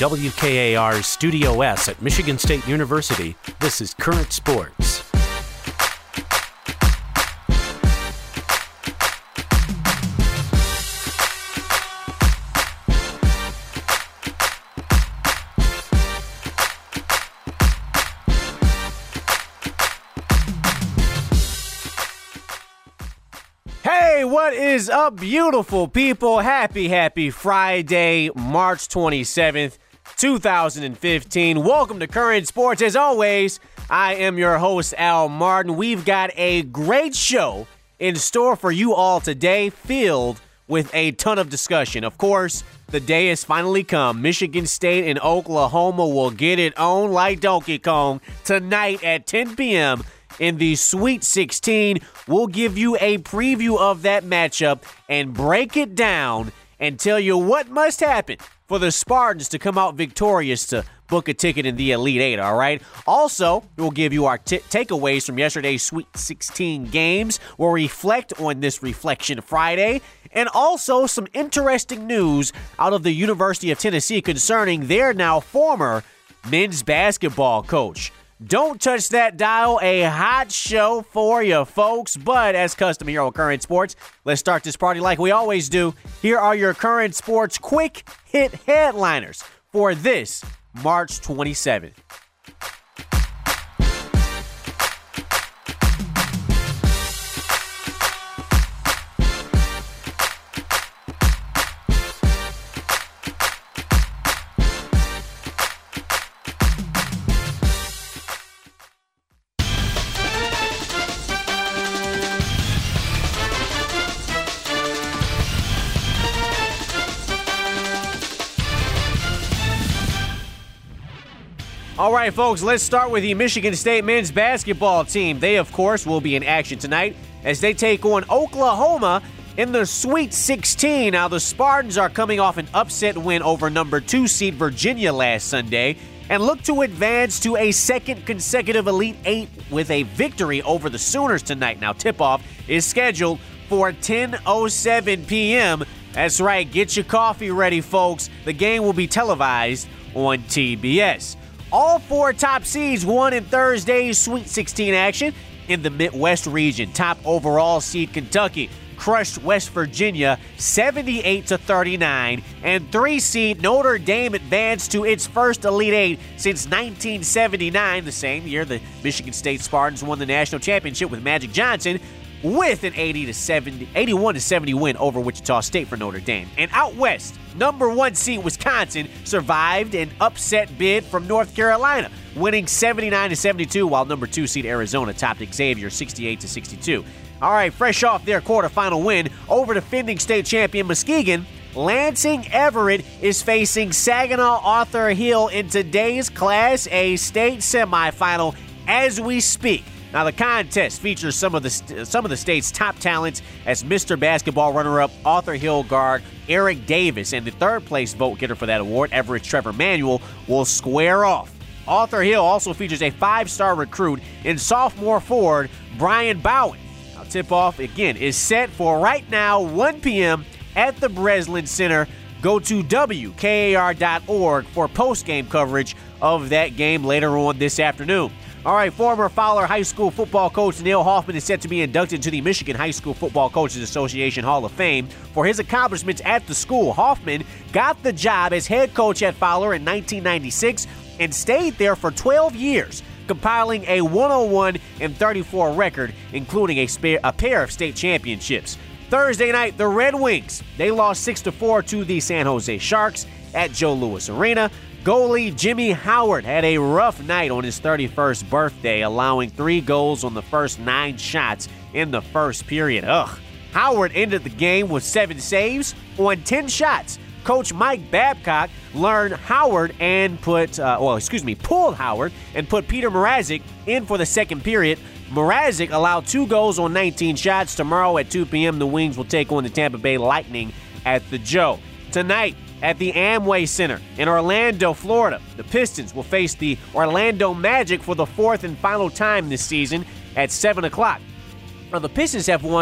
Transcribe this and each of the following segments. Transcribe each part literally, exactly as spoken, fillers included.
W K A R's Studio S at Michigan State University, this is Current Sports. Hey, what is up, beautiful people? Happy, happy Friday, March twenty-seventh, two thousand fifteen. Welcome to Current Sports. As always, I am your host, Al Martin. We've got a great show in store for you all today, filled with a ton of discussion. Of course, the day has finally come. Michigan State and Oklahoma will get it on like Donkey Kong tonight at ten p.m., in the Sweet sixteen. We'll give you a preview of that matchup and break it down and tell you what must happen for the Spartans to come out victorious to book a ticket in the Elite Eight, all right? Also, we'll give you our t- takeaways from yesterday's Sweet sixteen games. We'll reflect on this Reflection Friday, and also some interesting news out of the University of Tennessee concerning their now former men's basketball coach. Don't touch that dial. A hot show for you folks. But as custom here on Current Sports, let's start this party like we always do. Here are your Current Sports quick hit headliners for this March twenty-seventh. All right, folks, let's start with the Michigan State men's basketball team. They, of course, will be in action tonight as they take on Oklahoma in the Sweet sixteen. Now, the Spartans are coming off an upset win over number two seed Virginia last Sunday and look to advance to a second consecutive Elite Eight with a victory over the Sooners tonight. Now, tip-off is scheduled for ten oh seven p.m. That's right, get your coffee ready, folks. The game will be televised on T B S. All four top seeds won in Thursday's Sweet sixteen action. In the Midwest region, top overall seed Kentucky crushed West Virginia seventy-eight to thirty-nine, and three seed Notre Dame advanced to its first Elite Eight since nineteen seventy-nine, the same year the Michigan State Spartans won the national championship with Magic Johnson, with an eighty to seventy, eighty-one to seventy win over Wichita State for Notre Dame. And out west, number one seed Wisconsin survived an upset bid from North Carolina, winning seventy-nine to seventy-two, while number two seed Arizona topped Xavier sixty-eight to sixty-two. All right, fresh off their quarterfinal win over defending state champion Muskegon, Lansing Everett is facing Saginaw Arthur Hill in today's Class A state semifinal as we speak. Now, the contest features some of the st- some of the state's top talents as Mister Basketball runner-up Arthur Hill guard Eric Davis and the third-place vote-getter for that award, Everett Trevor Manuel, will square off. Arthur Hill also features a five-star recruit in sophomore forward Brian Bowen. Now, tip-off, again, is set for right now, one p.m. at the Breslin Center. Go to W K A R dot org for post-game coverage of that game later on this afternoon. All right, former Fowler High School football coach Neil Hoffman is set to be inducted into the Michigan High School Football Coaches Association Hall of Fame for his accomplishments at the school. Hoffman got the job as head coach at Fowler in nineteen ninety-six and stayed there for twelve years, compiling a one oh one and thirty-four record, including a, spare, a pair of state championships. Thursday night, the Red Wings, they lost six to four to the San Jose Sharks at Joe Louis Arena. Goalie Jimmy Howard had a rough night on his thirty-first birthday, allowing three goals on the first nine shots in the first period. Ugh. Howard ended the game with seven saves on ten shots. Coach Mike Babcock learned Howard and put, uh, well, excuse me, pulled Howard and put Peter Mrazek in for the second period. Mrazek allowed two goals on nineteen shots. Tomorrow at two p.m., the Wings will take on the Tampa Bay Lightning at the Joe. Tonight, at the Amway Center in Orlando, Florida, the Pistons will face the Orlando Magic for the fourth and final time this season at seven o'clock. Now, the Pistons have won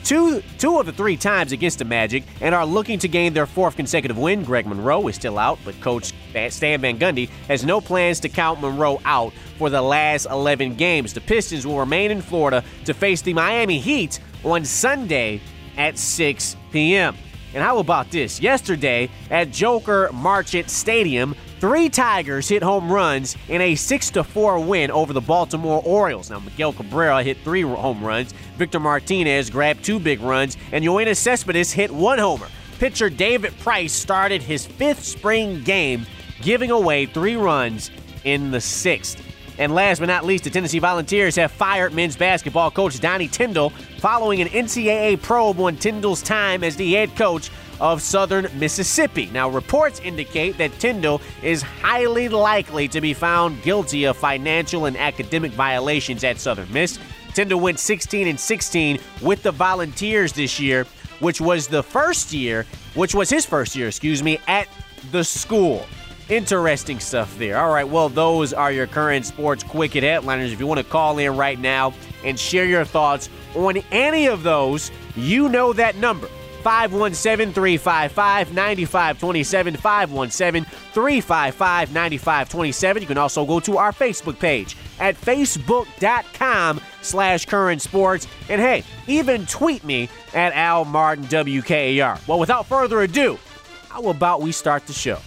two two of the three times against the Magic and are looking to gain their fourth consecutive win. Greg Monroe is still out, but Coach Stan Van Gundy has no plans to count Monroe out for the last eleven games. The Pistons will remain in Florida to face the Miami Heat on Sunday at six p.m. And how about this? Yesterday at Joker Marchant Stadium, three Tigers hit home runs in a six to four win over the Baltimore Orioles. Now, Miguel Cabrera hit three home runs, Victor Martinez grabbed two big runs, and Yoenis Cespedes hit one homer. Pitcher David Price started his fifth spring game, giving away three runs in the sixth. And last but not least, the Tennessee Volunteers have fired men's basketball coach Donnie Tyndall following an N C double A probe on Tyndall's time as the head coach of Southern Mississippi. Now, reports indicate that Tyndall is highly likely to be found guilty of financial and academic violations at Southern Miss. Tyndall went sixteen and sixteen with the Volunteers this year, which was the first year, which was his first year, excuse me, at the school. Interesting stuff there. All right, well, those are your current sports quick hit headliners. If you want to call in right now and share your thoughts on any of those, you know that number. five one seven, three five five, nine five two seven, five one seven, three five five, nine five two seven. You can also go to our Facebook page at facebook.com slash current sports. And hey, even tweet me at Al Martin W K A R. Well, without further ado, how about we start the show?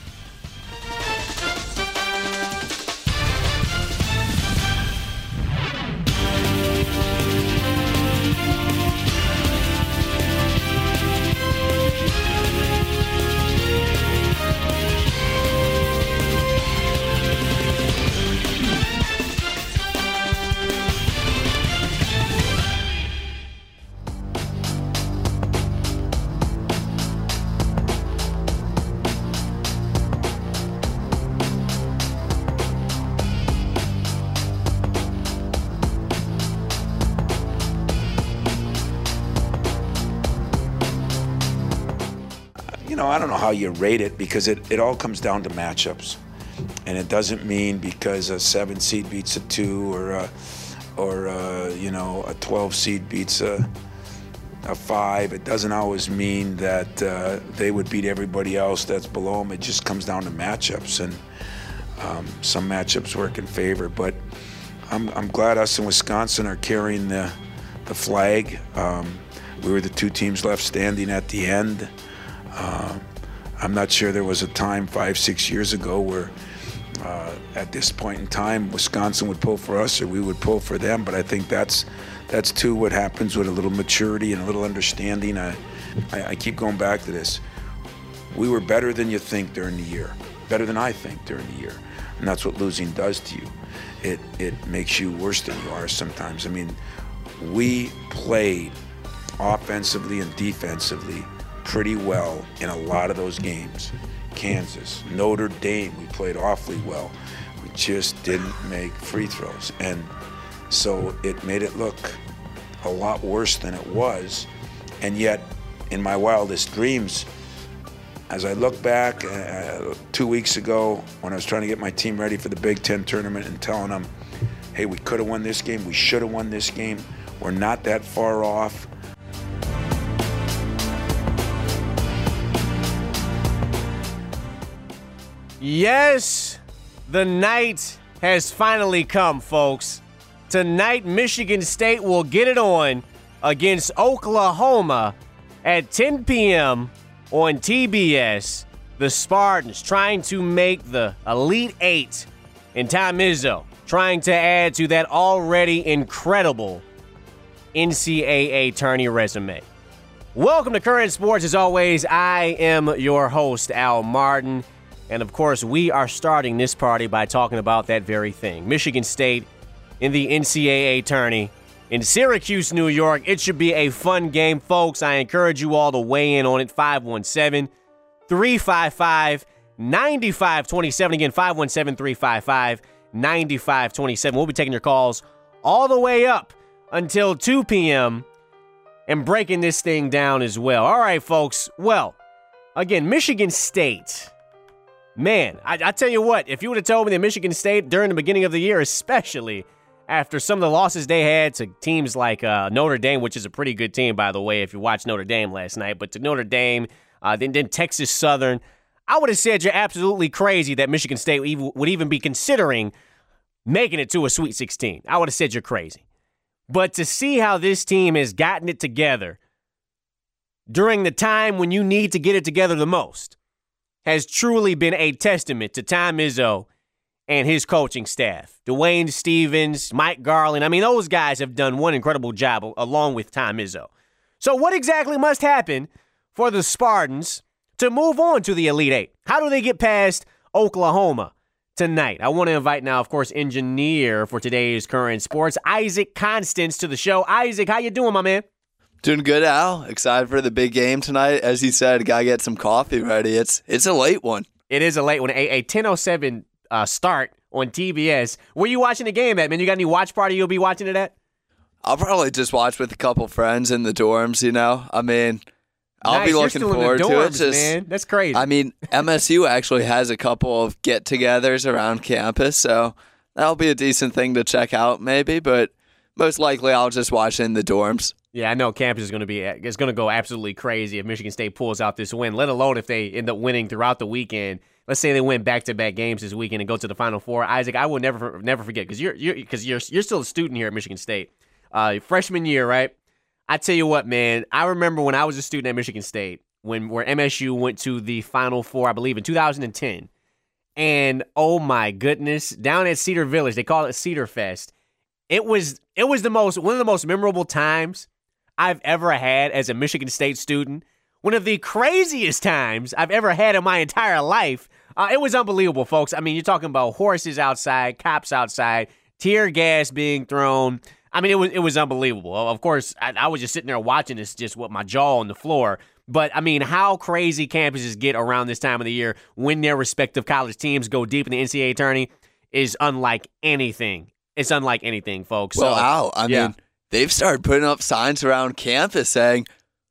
I don't know how you rate it because it, it all comes down to matchups. And it doesn't mean because a seven seed beats a two or a, or a, you know, a twelve seed beats a, a five. It doesn't always mean that uh, they would beat everybody else that's below them. It just comes down to matchups, and um, some matchups work in favor. But I'm, I'm glad us in Wisconsin are carrying the, the flag. Um, we were the two teams left standing at the end. Uh, I'm not sure there was a time five, six years ago where uh, at this point in time Wisconsin would pull for us or we would pull for them, but I think that's that's too what happens with a little maturity and a little understanding. I, I, I keep going back to this. We were better than you think during the year, better than I think during the year, and that's what losing does to you. It, it makes you worse than you are sometimes. I mean, we played offensively and defensively pretty well in a lot of those games. Kansas, Notre Dame, we played awfully well. We just didn't make free throws. And so it made it look a lot worse than it was. And yet, in my wildest dreams, as I look back uh, two weeks ago when I was trying to get my team ready for the Big Ten tournament and telling them, hey, we could have won this game, we should have won this game, we're not that far off. Yes, the night has finally come, folks. Tonight, Michigan State will get it on against Oklahoma at ten p.m. on T B S. The Spartans trying to make the Elite Eight, and Tom Izzo trying to add to that already incredible N C double A tourney resume. Welcome to Current Sports. As always, I am your host, Al Martin. And, of course, we are starting this party by talking about that very thing. Michigan State in the N C double A tourney in Syracuse, New York. It should be a fun game, folks. I encourage you all to weigh in on it. five one seven, three five five, nine five two seven. Again, five one seven, three five five, nine five two seven. We'll be taking your calls all the way up until two p.m. and breaking this thing down as well. All right, folks. Well, again, Michigan State. Man, I, I tell you what, if you would have told me that Michigan State during the beginning of the year, especially after some of the losses they had to teams like uh, Notre Dame, which is a pretty good team, by the way, if you watched Notre Dame last night, but to Notre Dame, uh, then, then Texas Southern, I would have said you're absolutely crazy that Michigan State would even be considering making it to a Sweet sixteen. I would have said you're crazy. But to see how this team has gotten it together during the time when you need to get it together the most has truly been a testament to Tom Izzo and his coaching staff. Dwayne Stevens, Mike Garland. I mean, those guys have done one incredible job along with Tom Izzo. So what exactly must happen for the Spartans to move on to the Elite Eight? How do they get past Oklahoma tonight? I want to invite now, of course, engineer for today's Current Sports, Isaac Constance, to the show. Isaac, how you doing, my man? Doing good, Al. Excited for the big game tonight. As you said, gotta get some coffee ready. It's it's a late one. It is a late one. A, a ten oh seven uh, start on T B S. Where you watching the game at, man? You got any watch party you'll be watching it at? I'll probably just watch with a couple friends in the dorms, you know? I mean, I'll nice. be looking You're still forward in the dorms, to it. Just, man. That's crazy. I mean, M S U actually has a couple of get-togethers around campus, so that'll be a decent thing to check out maybe, but most likely I'll just watch in the dorms. Yeah, I know campus is going to be it's going to go absolutely crazy if Michigan State pulls out this win, let alone if they end up winning throughout the weekend. Let's say they win back-to-back games this weekend and go to the Final Four. Isaac, I will never never forget because you're you're because you're you're still a student here at Michigan State, uh, freshman year, right? I tell you what, man. I remember when I was a student at Michigan State when where M S U went to the Final Four, I believe in two thousand ten, and oh my goodness, down at Cedar Village, they call it Cedar Fest. It was it was the most one of the most memorable times I've ever had as a Michigan State student. One of the craziest times I've ever had in my entire life. Uh, it was unbelievable, folks. I mean, you're talking about horses outside, cops outside, tear gas being thrown. I mean, it was it was unbelievable. Of course, I, I was just sitting there watching this just with my jaw on the floor. But, I mean, how crazy campuses get around this time of the year when their respective college teams go deep in the N C double A tourney is unlike anything. It's unlike anything, folks. Well, so, Al, I yeah. mean, they've started putting up signs around campus saying,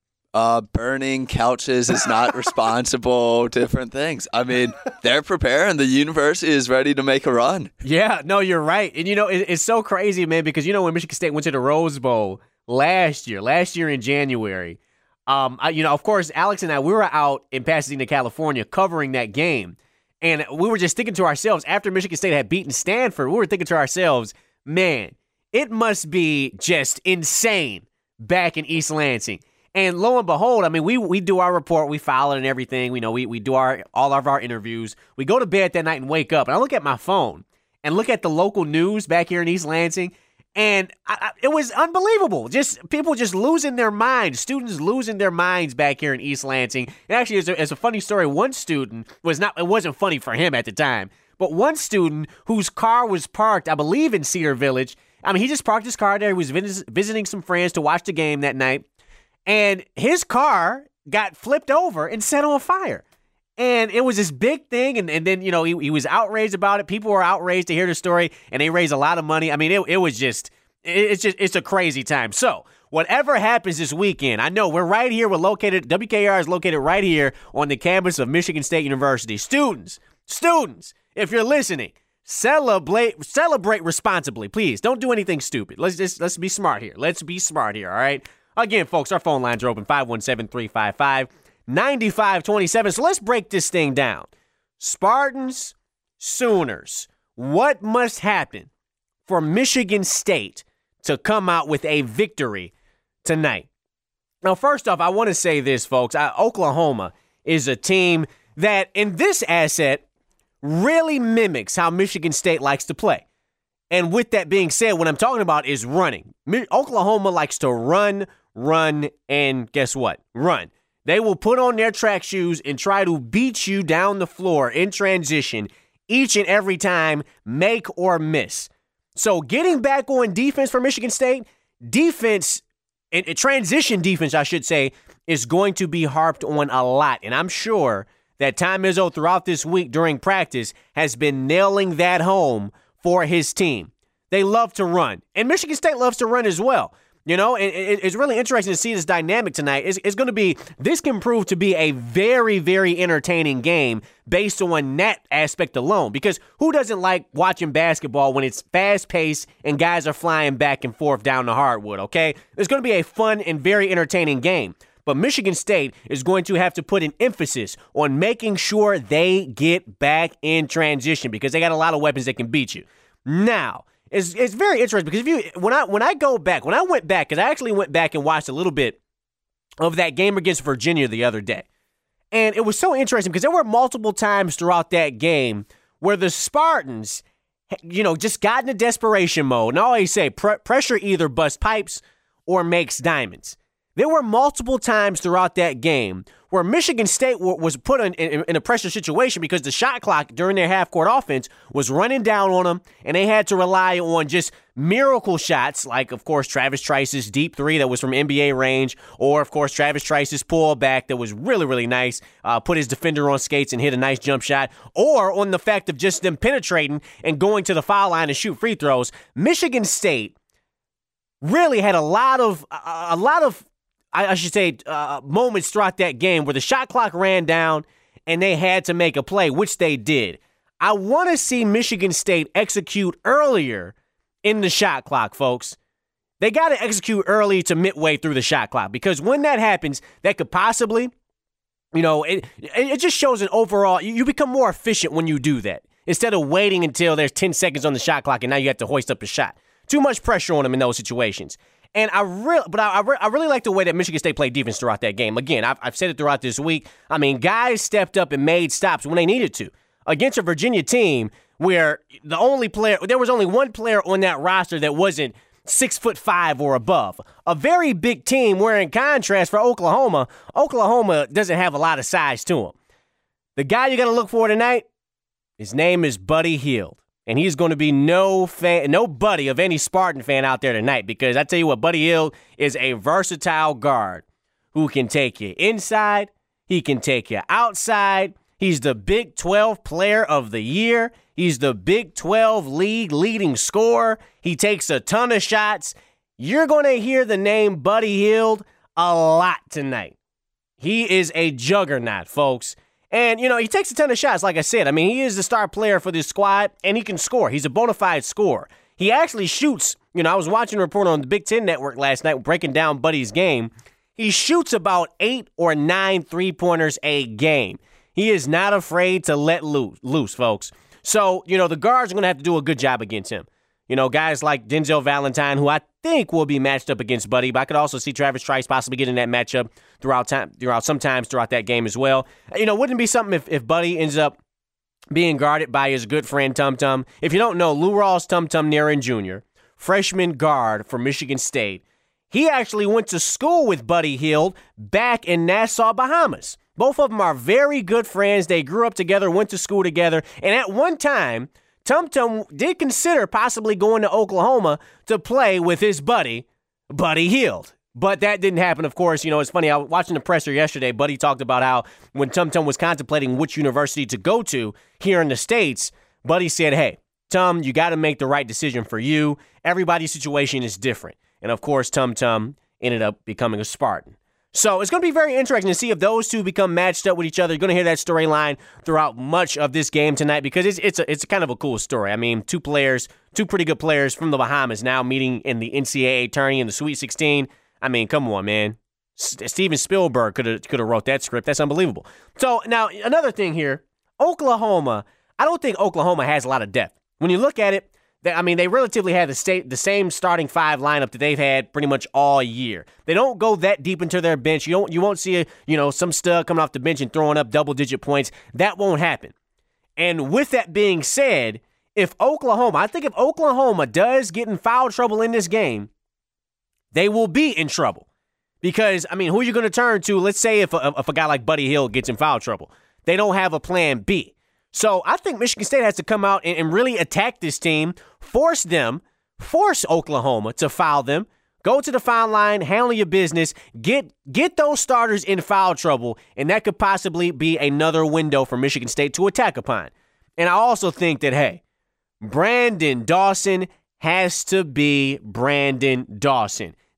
uh, burning couches is not responsible, different things. I mean, they're preparing. The university is ready to make a run. Yeah, no, you're right. And, you know, it, it's so crazy, man, because, you know, when Michigan State went to the Rose Bowl last year, last year in January, um, I, you know, of course, Alex and I, we were out in Pasadena, California, covering that game. And we were just thinking to ourselves, after Michigan State had beaten Stanford, we were thinking to ourselves, man, it must be just insane back in East Lansing. And lo and behold, I mean, we we do our report, we file it and everything. We know we we do our all of our interviews. We go to bed that night and wake up, and I look at my phone and look at the local news back here in East Lansing, and I, I, it was unbelievable. Just people just losing their minds, students losing their minds back here in East Lansing. And actually, it's a, it's a funny story. One student was not, it wasn't funny for him at the time, but one student whose car was parked, I believe, in Cedar Village. I mean, he just parked his car there. He was vis- visiting some friends to watch the game that night. And his car got flipped over and set on fire. And it was this big thing. And, and then, you know, he, he was outraged about it. People were outraged to hear the story. And they raised a lot of money. I mean, it, it was just, it, it's just, it's a crazy time. So whatever happens this weekend, I know we're right here. We're located, W K R is located right here on the campus of Michigan State University. Students, students, if you're listening, celebrate, celebrate responsibly. Please don't do anything stupid. Let's just, let's be smart here. Let's be smart here. All right. Again, folks, our phone lines are open, five one seven, three five five, nine five two seven. So let's break this thing down. Spartans, Sooners, what must happen for Michigan State to come out with a victory tonight? Now, first off, I want to say this, folks. I, Oklahoma is a team that, in this asset, really mimics how Michigan State likes to play. And with that being said, what I'm talking about is running. Oklahoma likes to run, run, and guess what? Run. They will put on their track shoes and try to beat you down the floor in transition each and every time, make or miss. So getting back on defense for Michigan State, defense, and transition defense, I should say, is going to be harped on a lot. And I'm sure that Tom Izzo throughout this week during practice has been nailing that home for his team. They love to run, and Michigan State loves to run as well. You know, it, it, it's really interesting to see this dynamic tonight. It's, it's going to be, this can prove to be a very, very entertaining game based on that aspect alone. Because who doesn't like watching basketball when it's fast-paced and guys are flying back and forth down the hardwood, okay? It's going to be a fun and very entertaining game. But Michigan State is going to have to put an emphasis on making sure they get back in transition because they got a lot of weapons that can beat you. Now, It's it's very interesting because if you when I when I go back, when I went back, because I actually went back and watched a little bit of that game against Virginia the other day. And it was so interesting because there were multiple times throughout that game where the Spartans, you know, just got into desperation mode. And I always say pr- pressure either busts pipes or makes diamonds. There were multiple times throughout that game where Michigan State w- was put in, in, in a pressure situation because the shot clock during their half-court offense was running down on them, and they had to rely on just miracle shots like, of course, Travis Trice's deep three that was from N B A range, or, of course, Travis Trice's pullback that was really, really nice, uh, put his defender on skates and hit a nice jump shot, or on the fact of just them penetrating and going to the foul line and shoot free throws. Michigan State really had a lot of a, a lot of I should say, uh, moments throughout that game where the shot clock ran down and they had to make a play, which they did. I want to see Michigan State execute earlier in the shot clock, folks. They got to execute early to midway through the shot clock because when that happens, that could possibly, you know, it, it just shows an overall, you become more efficient when you do that instead of waiting until there's ten seconds on the shot clock and now you have to hoist up the shot. Too much pressure on them in those situations. And I really, but I, I, re- I really like the way that Michigan State played defense throughout that game. Again, I've, I've said it throughout this week. I mean, guys stepped up and made stops when they needed to against a Virginia team where the only player, there was only one player on that roster that wasn't six foot five or above. A very big team. Where in contrast for Oklahoma, Oklahoma doesn't have a lot of size to him. The guy you got to look for tonight, his name is Buddy Hield. And he's going to be no fan, no buddy of any Spartan fan out there tonight because I tell you what, Buddy Hield is a versatile guard who can take you inside, he can take you outside. He's the Big twelve Player of the Year. He's the Big twelve League leading scorer. He takes a ton of shots. You're going to hear the name Buddy Hield a lot tonight. He is a juggernaut, folks. And, you know, he takes a ton of shots, like I said. I mean, he is the star player for this squad, and he can score. He's a bona fide scorer. He actually shoots. You know, I was watching a report on the Big Ten Network last night breaking down Buddy's game. He shoots about eight or nine three-pointers a game. He is not afraid to let loose, loose, folks. So, you know, the guards are going to have to do a good job against him. You know, guys like Denzel Valentine, who I think will be matched up against Buddy, but I could also see Travis Trice possibly getting that matchup throughout time, throughout sometimes throughout that game as well. You know, wouldn't it be something if, if Buddy ends up being guarded by his good friend Tum Tum? If you don't know, Lou Rawls Tum Tum Nerin Junior, freshman guard for Michigan State, he actually went to school with Buddy Hield back in Nassau, Bahamas. Both of them are very good friends. They grew up together, went to school together, and at one time, Tum Tum did consider possibly going to Oklahoma to play with his buddy, Buddy Hield. But that didn't happen, of course. You know, it's funny. I was watching the presser yesterday. Buddy talked about how when Tum Tum was contemplating which university to go to here in the States, Buddy said, hey, Tum, you got to make the right decision for you. Everybody's situation is different. And, of course, Tum Tum ended up becoming a Spartan. So it's going to be very interesting to see if those two become matched up with each other. You're going to hear that storyline throughout much of this game tonight because it's it's a, it's a kind of a cool story. I mean, two players, two pretty good players from the Bahamas now meeting in the N C double A tourney in the Sweet sixteen. I mean, come on, man. S- Steven Spielberg could have could have wrote that script. That's unbelievable. So now another thing here, Oklahoma. I don't think Oklahoma has a lot of depth. When you look at it, they, I mean, they relatively have the state the same starting five lineup that they've had pretty much all year. They don't go that deep into their bench. You don't you won't see a, you know some stud coming off the bench and throwing up double digit points. That won't happen. And with that being said, if Oklahoma, I think if Oklahoma does get in foul trouble in this game, they will be in trouble. Because, I mean, who are you going to turn to? Let's say if a, if a guy like Buddy Hield gets in foul trouble. They don't have a plan B. So I think Michigan State has to come out and, and really attack this team, force them, force Oklahoma to foul them, go to the foul line, handle your business, get get those starters in foul trouble, and that could possibly be another window for Michigan State to attack upon. And I also think that, hey, Branden Dawson has to be Branden Dawson.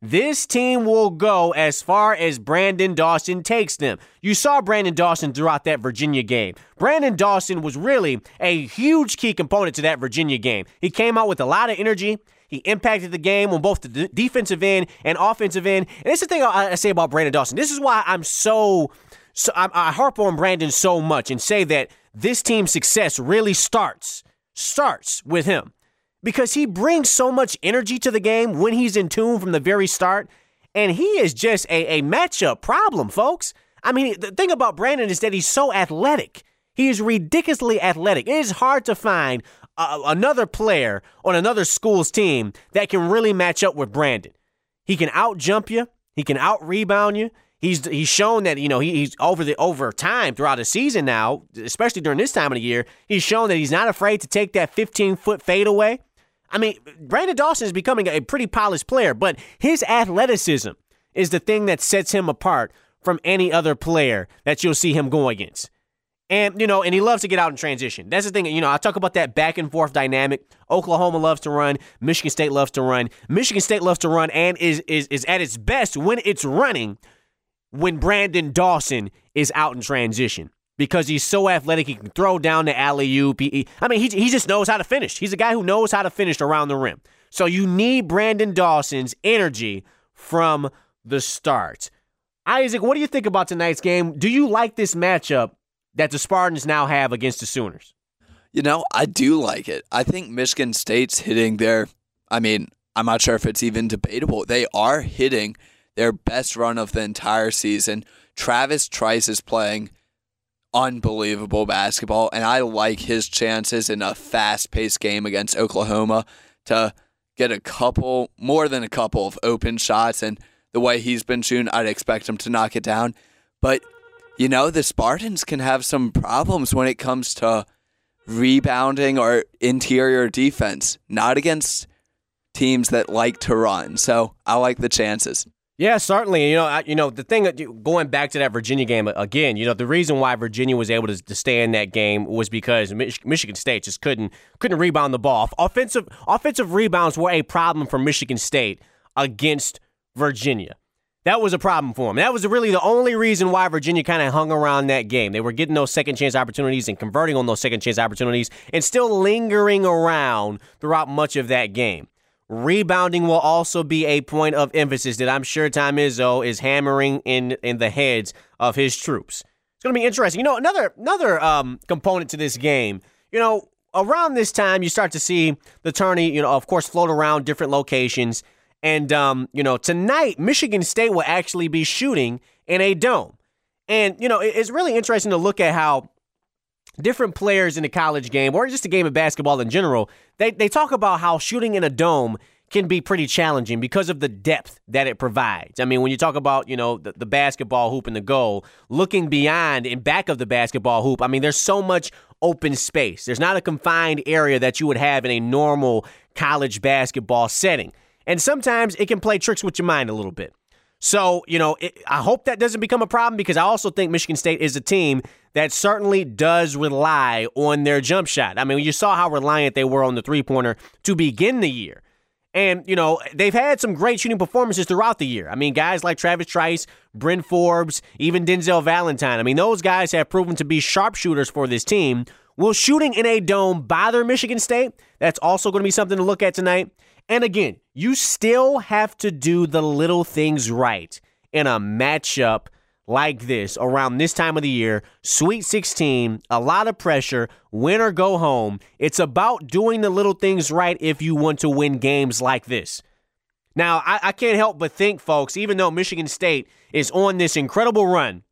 this team will go as far as Brandon Dawson takes them. You saw Brandon Dawson throughout that Virginia game. Brandon Dawson was really a huge key component to that Virginia game. He came out with a lot of energy. He impacted the game on both the d- defensive end and offensive end. And this is the thing I, I say about Brandon Dawson. This is why I'm so, so I, I harp on Brandon so much and say that this team's success really starts, starts with him. Because he brings so much energy to the game when he's in tune from the very start. And he is just a, a matchup problem, folks. I mean, the thing about Brandon is that he's so athletic. He is ridiculously athletic. It is hard to find uh, another player on another school's team that can really match up with Brandon. He can out-jump you. He can out-rebound you. He's he's shown that, you know, he, he's over the over time throughout the season now, especially during this time of the year, he's shown that he's not afraid to take that fifteen-foot fadeaway. I mean, Brandon Dawson is becoming a pretty polished player, but his athleticism is the thing that sets him apart from any other player that you'll see him go against. And, you know, and he loves to get out in transition. That's the thing, you know, I talk about that back and forth dynamic. Oklahoma loves to run. Michigan State loves to run. Michigan State loves to run and is is is at its best when it's running when Brandon Dawson is out in transition. Because he's so athletic, he can throw down the alley-oop. He, I mean, he, he just knows how to finish. He's a guy who knows how to finish around the rim. So you need Brandon Dawson's energy from the start. Isaac, what do you think about tonight's game? Do you like this matchup that the Spartans now have against the Sooners? You know, I do like it. I think Michigan State's hitting their, I mean, I'm not sure if it's even debatable. They are hitting their best run of the entire season. Travis Trice is playing unbelievable basketball, and I like his chances in a fast-paced game against Oklahoma to get a couple, more than a couple of open shots, and the way he's been shooting, I'd expect him to knock it down. But, you know, the Spartans can have some problems when it comes to rebounding or interior defense, not against teams that like to run. So I like the chances. Yeah, certainly. You know, I, you know the thing, going back to that Virginia game again, you know, the reason why Virginia was able to, to stay in that game was because Mich- Michigan State just couldn't couldn't rebound the ball. Offensive offensive rebounds were a problem for Michigan State against Virginia. That was a problem for them. That was really the only reason why Virginia kind of hung around that game. They were getting those second chance opportunities and converting on those second chance opportunities and still lingering around throughout much of that game. Rebounding will also be a point of emphasis that I'm sure Tom Izzo is hammering in, in the heads of his troops. It's going to be interesting. You know, another another um, component to this game, you know, around this time you start to see the tourney, you know, of course, float around different locations. And, um, you know, tonight, Michigan State will actually be shooting in a dome. And, you know, it's really interesting to look at how different players in the college game, or just a game of basketball in general, they, they talk about how shooting in a dome can be pretty challenging because of the depth that it provides. I mean, when you talk about, you know, the, the basketball hoop and the goal, looking beyond and back of the basketball hoop, I mean, there's so much open space. There's not a confined area that you would have in a normal college basketball setting. And sometimes it can play tricks with your mind a little bit. So, you know, it, I hope that doesn't become a problem because I also think Michigan State is a team that certainly does rely on their jump shot. I mean, you saw how reliant they were on the three-pointer to begin the year. And, you know, they've had some great shooting performances throughout the year. I mean, guys like Travis Trice, Bryn Forbes, even Denzel Valentine. I mean, those guys have proven to be sharpshooters for this team. Will shooting in a dome bother Michigan State? That's also going to be something to look at tonight. And again, you still have to do the little things right in a matchup like this around this time of the year. Sweet sixteen, a lot of pressure, win or go home. It's about doing the little things right if you want to win games like this. Now, I, I can't help but think, folks, even though Michigan State is on this incredible run,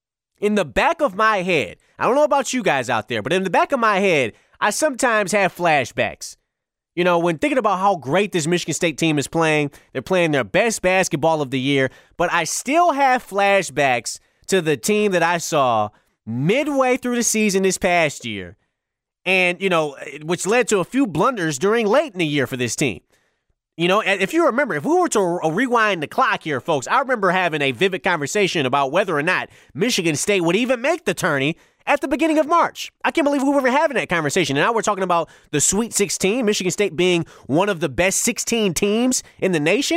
in the back of my head, I don't know about you guys out there, but in the back of my head, I sometimes have flashbacks. You know, when thinking about how great this Michigan State team is playing, they're playing their best basketball of the year, but I still have flashbacks to the team that I saw midway through the season this past year, and, you know, which led to a few blunders during late in the year for this team. You know, if you remember, if we were to rewind the clock here, folks, I remember having a vivid conversation about whether or not Michigan State would even make the tourney at the beginning of March. I can't believe we were having that conversation. And now we're talking about the Sweet sixteen, Michigan State being one of the best sixteen teams in the nation.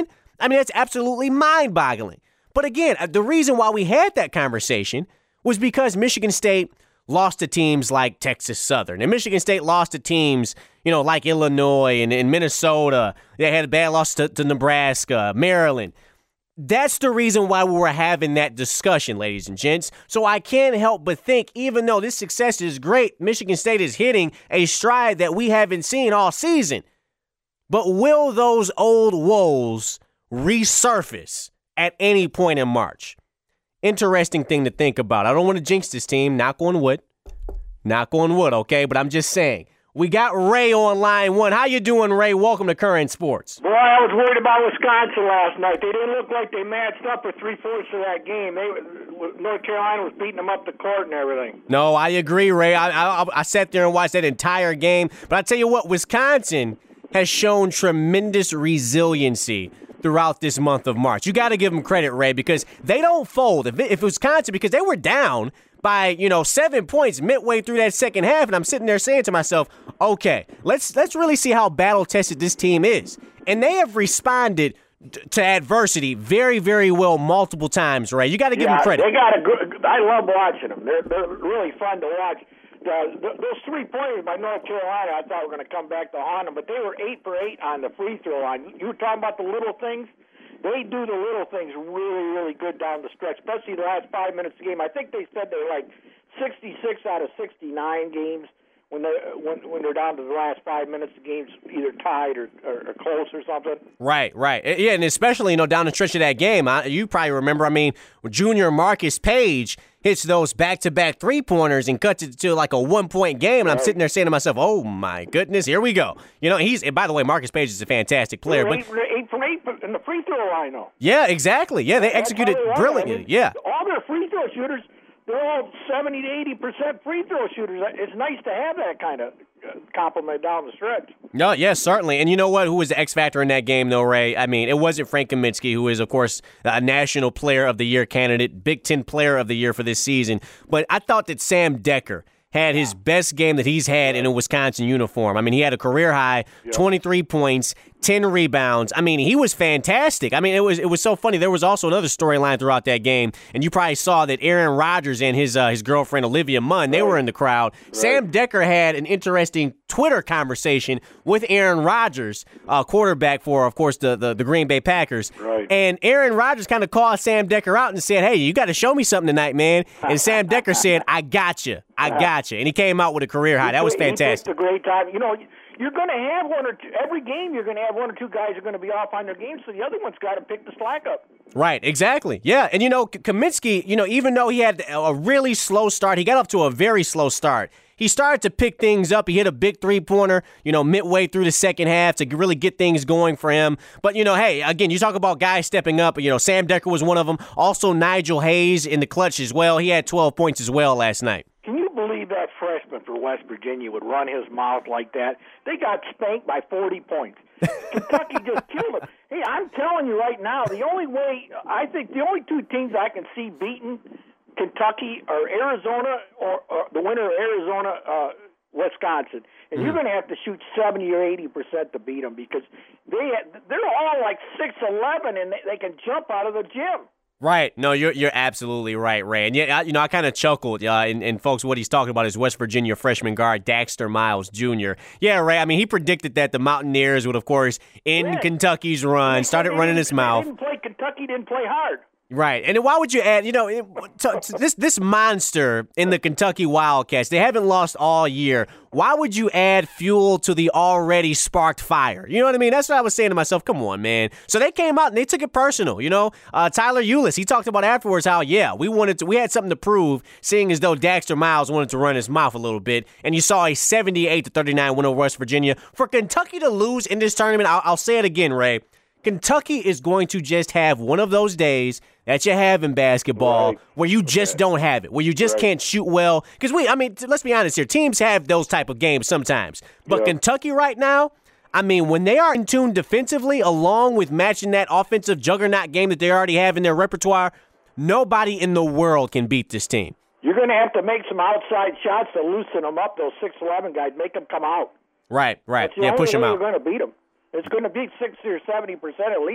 I mean, that's absolutely mind-boggling. But again, the reason why we had that conversation was because Michigan State lost to teams like Texas Southern. And Michigan State lost to teams, you know, like Illinois and, and Minnesota. They had a bad loss to, to Nebraska, Maryland. That's the reason why we were having that discussion, ladies and gents. So I can't help but think, even though this success is great, Michigan State is hitting a stride that we haven't seen all season. But will those old woes resurface at any point in March? Interesting thing to think about. I don't want to jinx this team. Knock on wood. Knock on wood, okay? But I'm just saying. We got Ray on line one. How you doing, Ray? Welcome to Current Sports. Boy, I was worried about Wisconsin last night. They didn't look like they matched up for three-fourths of that game. They, North Carolina was beating them up the court and everything. No, I agree, Ray. I, I, I sat there and watched that entire game. But I tell you what, Wisconsin has shown tremendous resiliency throughout this month of March. You got to give them credit, Ray, because they don't fold. If, if Wisconsin, because they were down by, you know, seven points midway through that second half, and I'm sitting there saying to myself, okay, let's let's really see how battle-tested this team is. And they have responded to adversity very, very well multiple times, Ray. You got to give yeah, them credit. They got a good. I love watching them. They're they're really fun to watch. The, the, those three pointers by North Carolina, I thought were going to come back to haunt them, but they were eight for eight on the free throw line. You were talking about the little things. They do the little things really, really good down the stretch, especially the last five minutes of the game. I think they said they were like sixty-six out of sixty-nine games when they when when they're down to the last five minutes. The game's either tied or, or, or close or something. Right, right, yeah, and especially you know down the stretch of that game, I, you probably remember. I mean, Junior Marcus Page hits those back-to-back three-pointers and cuts it to like a one-point game, and I'm sitting there saying to myself, "Oh my goodness, here we go." You know, he's and by the way, Marcus Page is a fantastic player, but eight, eight from eight in the free throw line, though. Yeah, exactly. Yeah, they That's executed they brilliantly. I mean, yeah, all their free throw shooters, they're all seventy to eighty percent free throw shooters. It's nice to have that kind of compliment down the stretch. No, yes, certainly. And you know what? Who was the X factor in that game, though, Ray? I mean, it wasn't Frank Kaminsky, who is, of course, a National Player of the Year candidate, Big Ten Player of the Year for this season. But I thought that Sam Decker had his best game that he's had in a Wisconsin uniform. I mean, he had a career high, twenty-three points, ten rebounds. I mean, he was fantastic. I mean, it was it was so funny. There was also another storyline throughout that game, and you probably saw that Aaron Rodgers and his uh, his girlfriend Olivia Munn, they were in the crowd. Right. Sam Decker had an interesting Twitter conversation with Aaron Rodgers, uh, quarterback for, of course, the, the, the Green Bay Packers. Right. And Aaron Rodgers kind of called Sam Decker out and said, "Hey, you got to show me something tonight, man." And Sam Decker said, "I got you. I got you." And he came out with a career high. That was fantastic. He picked a great time. You know, you're going to have one or two, every game you're going to have one or two guys who are going to be off on their game, so the other one's got to pick the slack up. Right, exactly. Yeah, and you know, Kaminsky, you know, even though he had a really slow start, he got off to a very slow start. He started to pick things up. He hit a big three-pointer, you know, midway through the second half to really get things going for him. But, you know, hey, again, you talk about guys stepping up. You know, Sam Decker was one of them. Also, Nigel Hayes in the clutch as well. He had twelve points as well last night. Can you believe that freshman for West Virginia would run his mouth like that? They got spanked by forty points. Kentucky just killed them. Hey, I'm telling you right now, the only way, I think the only two teams I can see beating Kentucky or Arizona, or, or the winner of Arizona, uh, Wisconsin. And mm. you're going to have to shoot seventy or eighty percent to beat them because they, they're all like six eleven and they, they can jump out of the gym. Right. No, you're you're absolutely right, Ray. And yeah, you know, I kind of chuckled. Uh, and, and folks, what he's talking about is West Virginia freshman guard Daxter Miles Junior Yeah, Ray. I mean, he predicted that the Mountaineers would, of course, end yeah. Kentucky's run, started running his mouth. Didn't play Kentucky didn't play hard. Right, and why would you add, you know, it, to, to this this monster in the Kentucky Wildcats, they haven't lost all year. Why would you add fuel to the already sparked fire? You know what I mean? That's what I was saying to myself. Come on, man. So they came out and they took it personal, you know. Uh, Tyler Ulis, he talked about afterwards how, yeah, we wanted to, we had something to prove, seeing as though Daxter Miles wanted to run his mouth a little bit, and you saw a seventy-eight to thirty-nine win over West Virginia. For Kentucky to lose in this tournament, I'll, I'll say it again, Ray, Kentucky is going to just have one of those days that you have in basketball right. where you just right. don't have it, where you just right. can't shoot well. Because we, I mean, let's be honest here, teams have those type of games sometimes. But yeah. Kentucky right now, I mean, when they are in tune defensively, along with matching that offensive juggernaut game that they already have in their repertoire, nobody in the world can beat this team. You're going to have to make some outside shots to loosen them up, those six eleven guys, make them come out. Right, right. That's the yeah, only push way them out. You're going to beat them. It's going to be sixty or seventy percent at least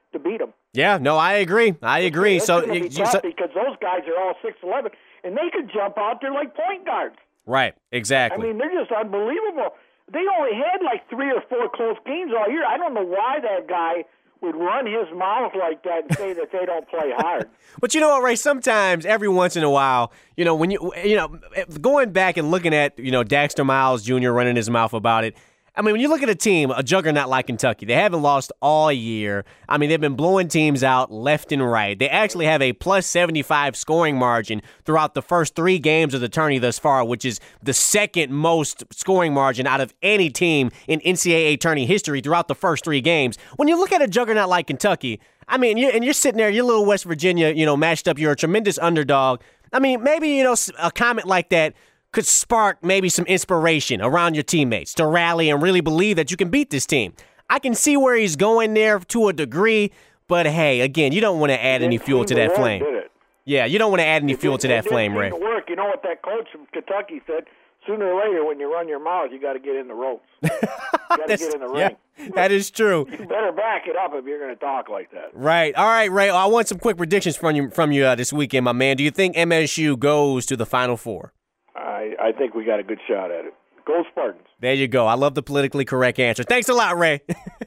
to beat them. Yeah, no, I agree. I agree. It's so, gonna be you, tough so because those guys are all six eleven, and they could jump out there like point guards. right, exactly. I mean, they're just unbelievable. They only had like three or four close games all year. I don't know why that guy would run his mouth like that and say that they don't play hard. But you know what, Ray? Sometimes, every once in a while, you know, when you, you know, going back and looking at, you know, Daxter Miles Junior running his mouth about it. I mean, when you look at a team, a juggernaut like Kentucky, they haven't lost all year. I mean, they've been blowing teams out left and right. They actually have a plus seventy-five scoring margin throughout the first three games of the tourney thus far, which is the second most scoring margin out of any team in N C double A tourney history throughout the first three games. When you look at a juggernaut like Kentucky, I mean, you, and you're sitting there, you're little West Virginia, you know, matched up, you're a tremendous underdog. I mean, maybe, you know, a comment like that could spark maybe some inspiration around your teammates to rally and really believe that you can beat this team. I can see where he's going there to a degree, but hey, again, you don't want to add any fuel to that flame. Yeah, you don't want to add any fuel to that flame, Ray. Work. You know what that coach from Kentucky said? Sooner or later, when you run your mouth, you got to get in the ropes. You got to get in the ring. Yeah, that is true. You better back it up if you're going to talk like that. Right. All right, Ray. I want some quick predictions from you from you uh, this weekend, my man. Do you think M S U goes to the Final Four? I, I think we got a good shot at it. Go Spartans. There you go. I love the politically correct answer. Thanks a lot, Ray.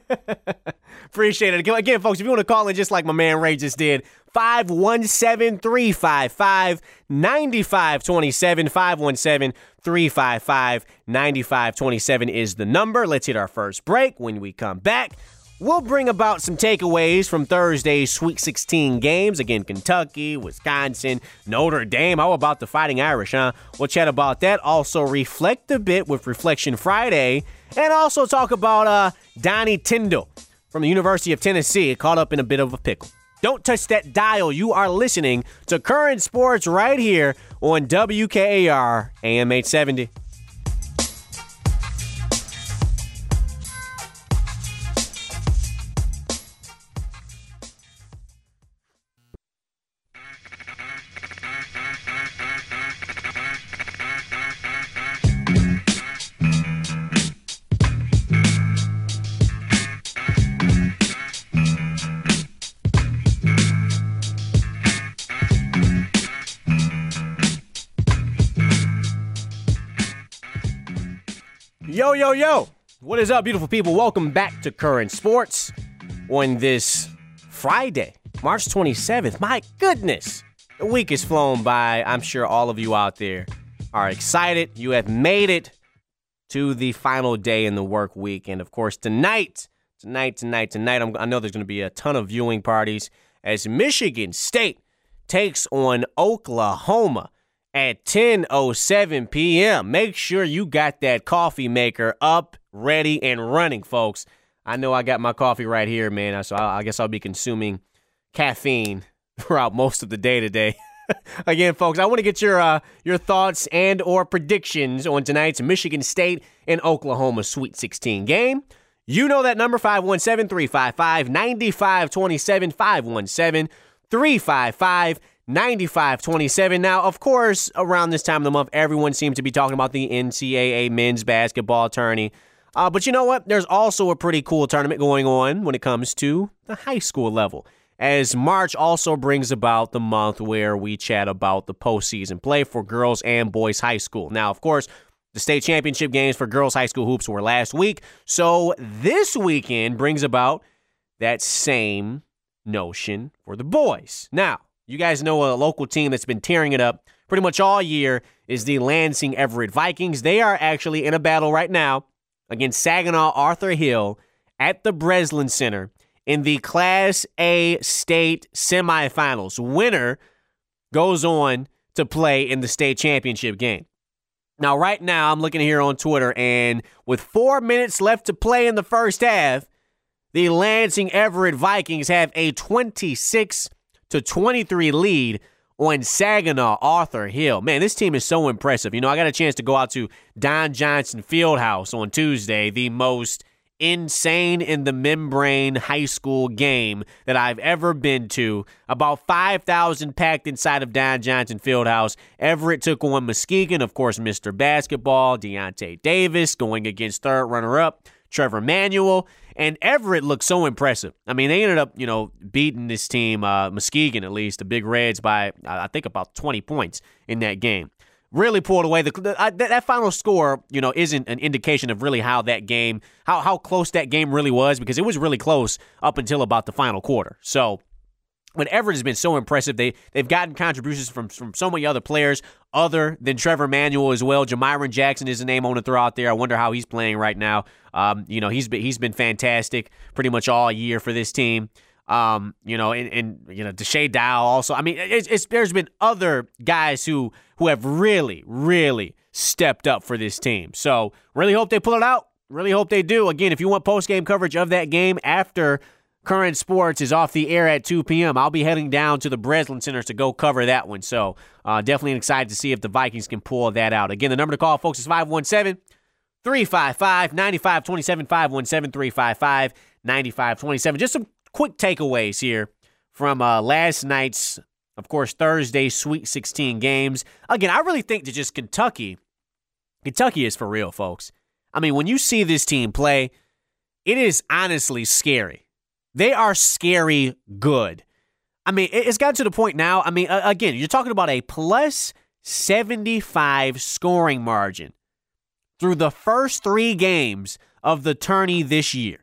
Appreciate it. Again, folks, if you want to call in just like my man Ray just did, five one seven, three five five, nine five two seven, five one seven, three five five, nine five two seven is the number. Let's hit our first break. When we come back, we'll bring about some takeaways from Thursday's Sweet sixteen games. Again, Kentucky, Wisconsin, Notre Dame. How about the Fighting Irish, huh? We'll chat about that. Also reflect a bit with Reflection Friday. And also talk about uh, Donnie Tyndall from the University of Tennessee, caught up in a bit of a pickle. Don't touch that dial. You are listening to Current Sports right here on W K A R A M eight seventy. Yo, yo, yo. What is up, beautiful people? Welcome back to Current Sports on this Friday, March twenty-seventh. My goodness. The week has flown by. I'm sure all of you out there are excited. You have made it to the final day in the work week. And, of course, tonight, tonight, tonight, tonight, I'm, I know there's going to be a ton of viewing parties as Michigan State takes on Oklahoma at ten oh seven p.m. Make sure you got that coffee maker up, ready, and running, folks. I know I got my coffee right here, man, so I guess I'll be consuming caffeine throughout most of the day today. Again, folks, I want to get your uh, your thoughts and or predictions on tonight's Michigan State and Oklahoma Sweet sixteen game. You know that number, five one seven, three five five, nine five two seven, five one seven, three five five, nine five two seven. Now, of course, around this time of the month, everyone seems to be talking about the N C double A men's basketball tourney. Uh, but you know what? There's also a pretty cool tournament going on when it comes to the high school level, as March also brings about the month where we chat about the postseason play for girls and boys high school. Now, of course, the state championship games for girls high school hoops were last week, so this weekend brings about that same notion for the boys. Now, you guys know a local team that's been tearing it up pretty much all year is the Lansing Everett Vikings. They are actually in a battle right now against Saginaw Arthur Hill at the Breslin Center in the Class A state semifinals. Winner goes on to play in the state championship game. Now, right now, I'm looking here on Twitter, and with four minutes left to play in the first half, the Lansing Everett Vikings have a twenty-six to twenty-three lead on Saginaw Arthur Hill. Man, this team is so impressive. You know, I got a chance to go out to Don Johnson Fieldhouse on Tuesday, the most insane in the membrane high school game that I've ever been to. About five thousand packed inside of Don Johnson Fieldhouse. Everett took on Muskegon, of course, Mister Basketball, Deontay Davis, going against third runner-up Trevor Manuel, and Everett looked so impressive. I mean, they ended up, you know, beating this team, uh, Muskegon at least, the Big Reds, by, I think, about twenty points in that game. Really pulled away. The, the uh, that, that final score, you know, isn't an indication of really how that game, how how close that game really was, because it was really close up until about the final quarter. So, but Everett has been so impressive. They they've gotten contributions from from so many other players other than Trevor Manuel as well. Jamyron Jackson is a name I want to throw out there. I wonder how he's playing right now. Um, you know, he's been he's been fantastic pretty much all year for this team. Um, you know, and, and you know, Deshae Dow also. I mean, it's, it's there's been other guys who who have really, really stepped up for this team. So really hope they pull it out. Really hope they do. Again, if you want post-game coverage of that game after Current Sports is off the air at two p.m., I'll be heading down to the Breslin Center to go cover that one. So uh, definitely excited to see if the Vikings can pull that out. Again, the number to call, folks, is five one seven, three five five, nine five two seven, five one seven, three five five, nine five two seven. Just some quick takeaways here from uh, last night's, of course, Thursday Sweet sixteen games. Again, I really think that just Kentucky, Kentucky is for real, folks. I mean, when you see this team play, it is honestly scary. They are scary good. I mean, it's gotten to the point now, I mean, again, you're talking about a plus seventy-five scoring margin through the first three games of the tourney this year.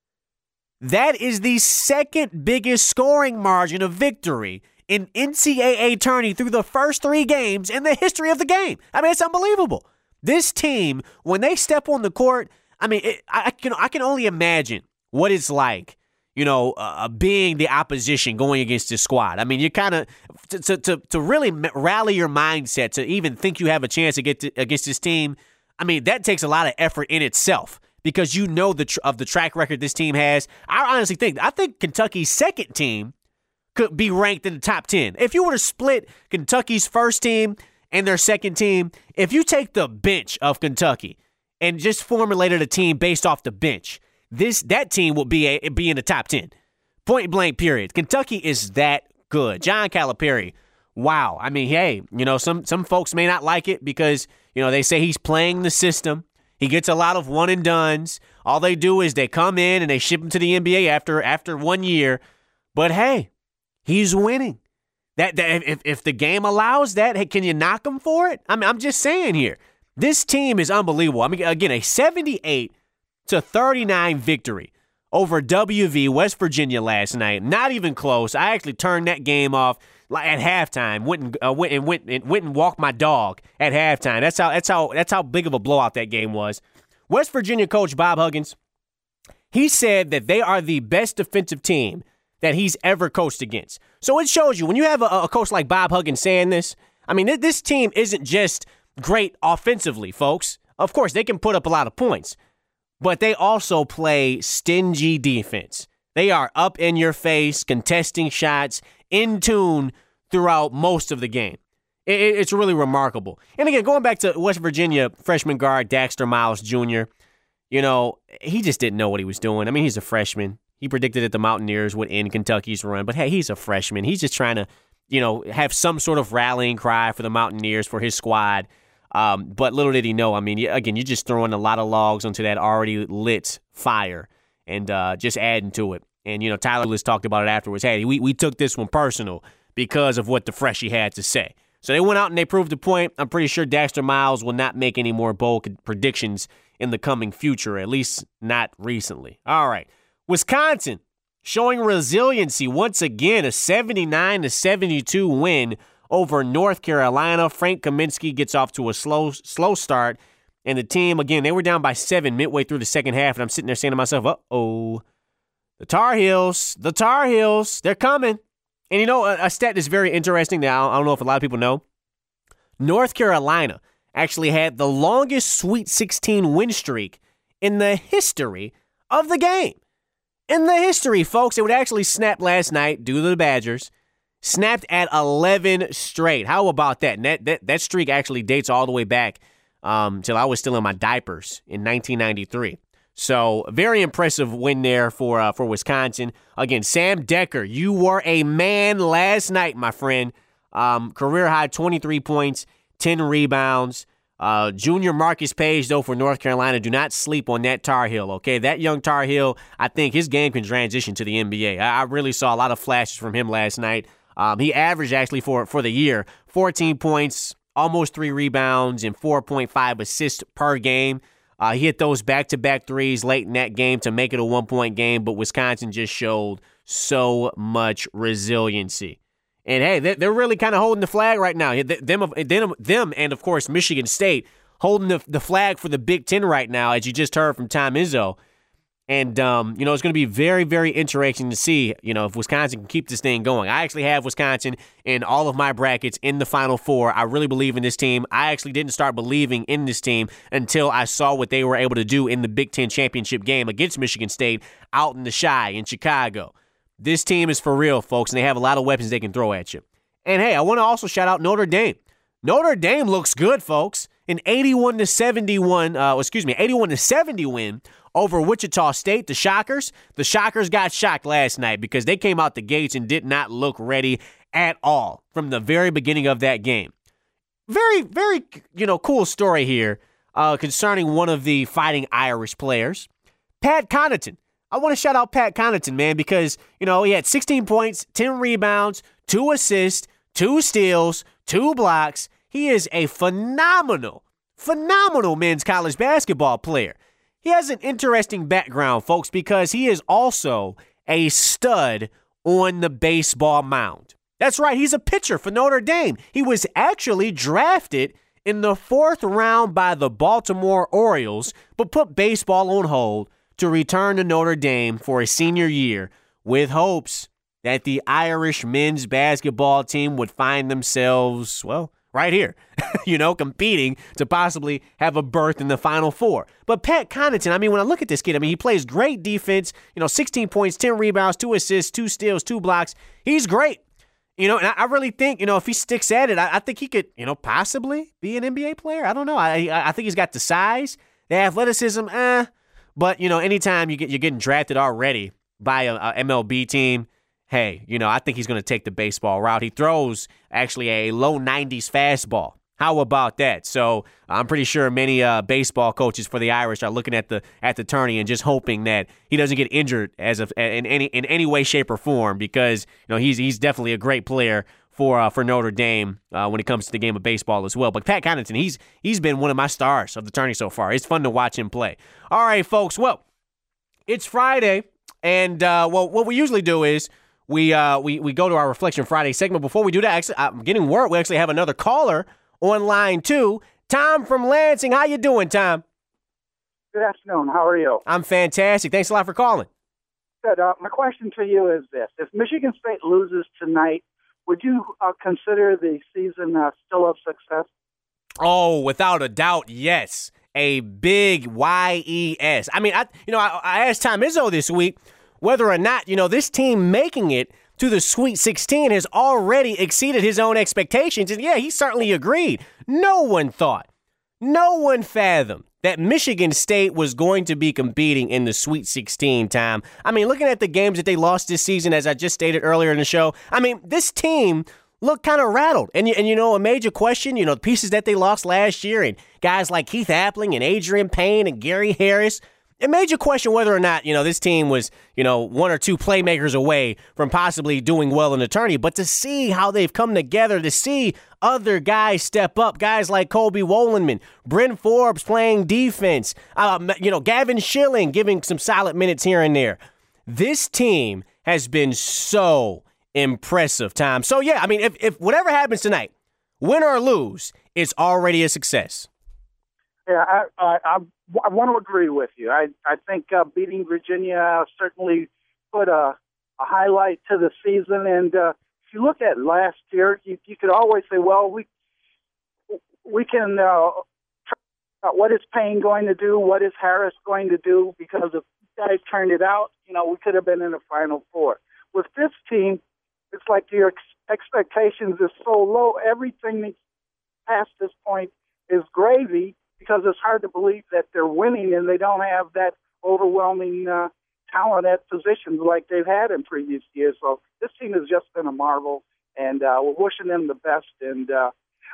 That is the second biggest scoring margin of victory in N C double A tourney through the first three games in the history of the game. I mean, it's unbelievable. This team, when they step on the court, I mean, it, I can I can only imagine what it's like, you know, uh, being the opposition going against this squad. I mean, you kind of to, to to to really rally your mindset to even think you have a chance to get to, against this team. I mean, that takes a lot of effort in itself, because you know the tr- of the track record this team has. I honestly think I think Kentucky's second team could be ranked in the top ten. If you were to split Kentucky's first team and their second team, if you take the bench of Kentucky and just formulated a team based off the bench, this that team will be a, be in the top ten. Point blank, period. Kentucky is that good. John Calipari, wow. I mean, hey, you know, some some folks may not like it because, you know, they say he's playing the system. He gets a lot of one and dones. All they do is they come in and they ship him to the N B A after after one year. But hey, he's winning. That, that if if the game allows that, hey, can you knock him for it? I mean, I'm just saying here, this team is unbelievable. I mean, again, a seventy-eight to thirty-nine victory over W V West Virginia last night. Not even close. I actually turned that game off at halftime. Went and uh, went and went and went and walked my dog at halftime. That's how that's how that's how big of a blowout that game was. West Virginia coach Bob Huggins, he said that they are the best defensive team that he's ever coached against. So it shows you, when you have a, a coach like Bob Huggins saying this, I mean, th- this team isn't just great offensively, folks. Of course, they can put up a lot of points, but they also play stingy defense. They are up in your face, contesting shots, in tune throughout most of the game. It, it, it's really remarkable. And again, going back to West Virginia freshman guard Daxter Miles Junior, you know, he just didn't know what he was doing. I mean, he's a freshman. He predicted that the Mountaineers would end Kentucky's run, but hey, he's a freshman. He's just trying to, you know, have some sort of rallying cry for the Mountaineers, for his squad. Um, but little did he know, I mean, again, you're just throwing a lot of logs onto that already lit fire and uh, just adding to it. And, you know, Tyler Lewis talked about it afterwards. Hey, we, we took this one personal because of what the freshie had to say. So they went out and they proved the point. I'm pretty sure Daxter Miles will not make any more bold predictions in the coming future, at least not recently. All right. Wisconsin showing resiliency once again, a seventy-nine to seventy-two win over North Carolina. Frank Kaminsky gets off to a slow slow start, and the team, again, they were down by seven midway through the second half, and I'm sitting there saying to myself, uh-oh, the Tar Heels, the Tar Heels, they're coming. And you know, a, a stat that's very interesting that I don't know if a lot of people know, North Carolina actually had the longest Sweet sixteen win streak in the history of the game. In the history, folks, it would actually snap last night due to the Badgers. Snapped at eleven straight. How about that? And that, that, that streak actually dates all the way back um, till I was still in my diapers in nineteen ninety-three. So, very impressive win there for uh, for Wisconsin. Again, Sam Decker, you were a man last night, my friend. Um, career high twenty-three points, ten rebounds. Uh, junior Marcus Page, though, for North Carolina, do not sleep on that Tar Heel, okay? That young Tar Heel, I think his game can transition to the N B A. I, I really saw a lot of flashes from him last night. Um, he averaged, actually, for, for the year, fourteen points, almost three rebounds, and four point five assists per game. Uh, he hit those back-to-back threes late in that game to make it a one-point game, but Wisconsin just showed so much resiliency. And, hey, they're really kind of holding the flag right now. Them, them, them and, of course, Michigan State holding the, the flag for the Big Ten right now, as you just heard from Tom Izzo. And, um, you know, it's going to be very, very interesting to see, you know, if Wisconsin can keep this thing going. I actually have Wisconsin in all of my brackets in the Final Four. I really believe in this team. I actually didn't start believing in this team until I saw what they were able to do in the Big Ten championship game against Michigan State out in the Shy in Chicago. This team is for real, folks, and they have a lot of weapons they can throw at you. And, hey, I want to also shout out Notre Dame. Notre Dame looks good, folks. An eighty-one to seventy-one, uh, excuse me, eighty-one to seventy win over Wichita State, the Shockers. The Shockers got shocked last night because they came out the gates and did not look ready at all from the very beginning of that game. Very, very, you know, cool story here uh, concerning one of the Fighting Irish players, Pat Connaughton. I want to shout out Pat Connaughton, man, because, you know, he had sixteen points, ten rebounds, two assists, two steals, two blocks. He is a phenomenal, phenomenal men's college basketball player. He has an interesting background, folks, because he is also a stud on the baseball mound. That's right, he's a pitcher for Notre Dame. He was actually drafted in the fourth round by the Baltimore Orioles, but put baseball on hold to return to Notre Dame for his senior year with hopes that the Irish men's basketball team would find themselves, well, right here, you know, competing to possibly have a berth in the Final Four. But Pat Connaughton, I mean, when I look at this kid, I mean, he plays great defense, you know, sixteen points, ten rebounds, two assists, two steals, two blocks. He's great. You know, and I, I really think, you know, if he sticks at it, I, I think he could, you know, possibly be an N B A player. I don't know. I I think he's got the size, the athleticism, eh. But, you know, anytime you get, you're getting drafted already by a, a M L B team, hey, you know, I think he's going to take the baseball route. He throws actually a low nineties fastball. How about that? So I'm pretty sure many uh, baseball coaches for the Irish are looking at the at the tourney and just hoping that he doesn't get injured as a, in any in any way, shape, or form, because you know he's he's definitely a great player for uh, for Notre Dame uh, when it comes to the game of baseball as well. But Pat Connaughton, he's he's been one of my stars of the tourney so far. It's fun to watch him play. All right, folks. Well, it's Friday, and uh, well, what we usually do is we uh, we we go to our Reflection Friday segment. Before we do that, actually, I'm getting word we actually have another caller on line two. Tom from Lansing. How you doing, Tom? Good afternoon. How are you? I'm fantastic. Thanks a lot for calling. Good. Uh, my question to you is this. If Michigan State loses tonight, would you uh, consider the season uh, still a success? Oh, without a doubt, yes. A big Y E S. I mean, I you know, I, I asked Tom Izzo this week whether or not, you know, this team making it to the Sweet sixteen has already exceeded his own expectations. And yeah, he certainly agreed. No one thought, no one fathomed that Michigan State was going to be competing in the Sweet sixteen, Tom. I mean, looking at the games that they lost this season, as I just stated earlier in the show, I mean, this team looked kind of rattled. And, and, you know, a major question, you know, the pieces that they lost last year and guys like Keith Appling and Adrian Payne and Gary Harris, it made you question whether or not, you know, this team was, you know, one or two playmakers away from possibly doing well in the tourney. But to see how they've come together, to see other guys step up, guys like Kobe Wolenman, Bryn Forbes playing defense, uh, you know, Gavin Schilling giving some solid minutes here and there. This team has been so impressive, Tom. So, yeah, I mean, if, if whatever happens tonight, win or lose, it's already a success. Yeah, I, I, I, I want to agree with you. I, I think uh, beating Virginia certainly put a, a highlight to the season. And uh, if you look at last year, you, you could always say, well, we we can, uh, try, what is Payne going to do? What is Harris going to do? Because if guys turned it out, you know, we could have been in the Final Four. With this team, it's like your ex- expectations is so low. Everything past this point is gravy, because it's hard to believe that they're winning and they don't have that overwhelming uh, talent at positions like they've had in previous years. So this team has just been a marvel, and uh, we're wishing them the best. And uh,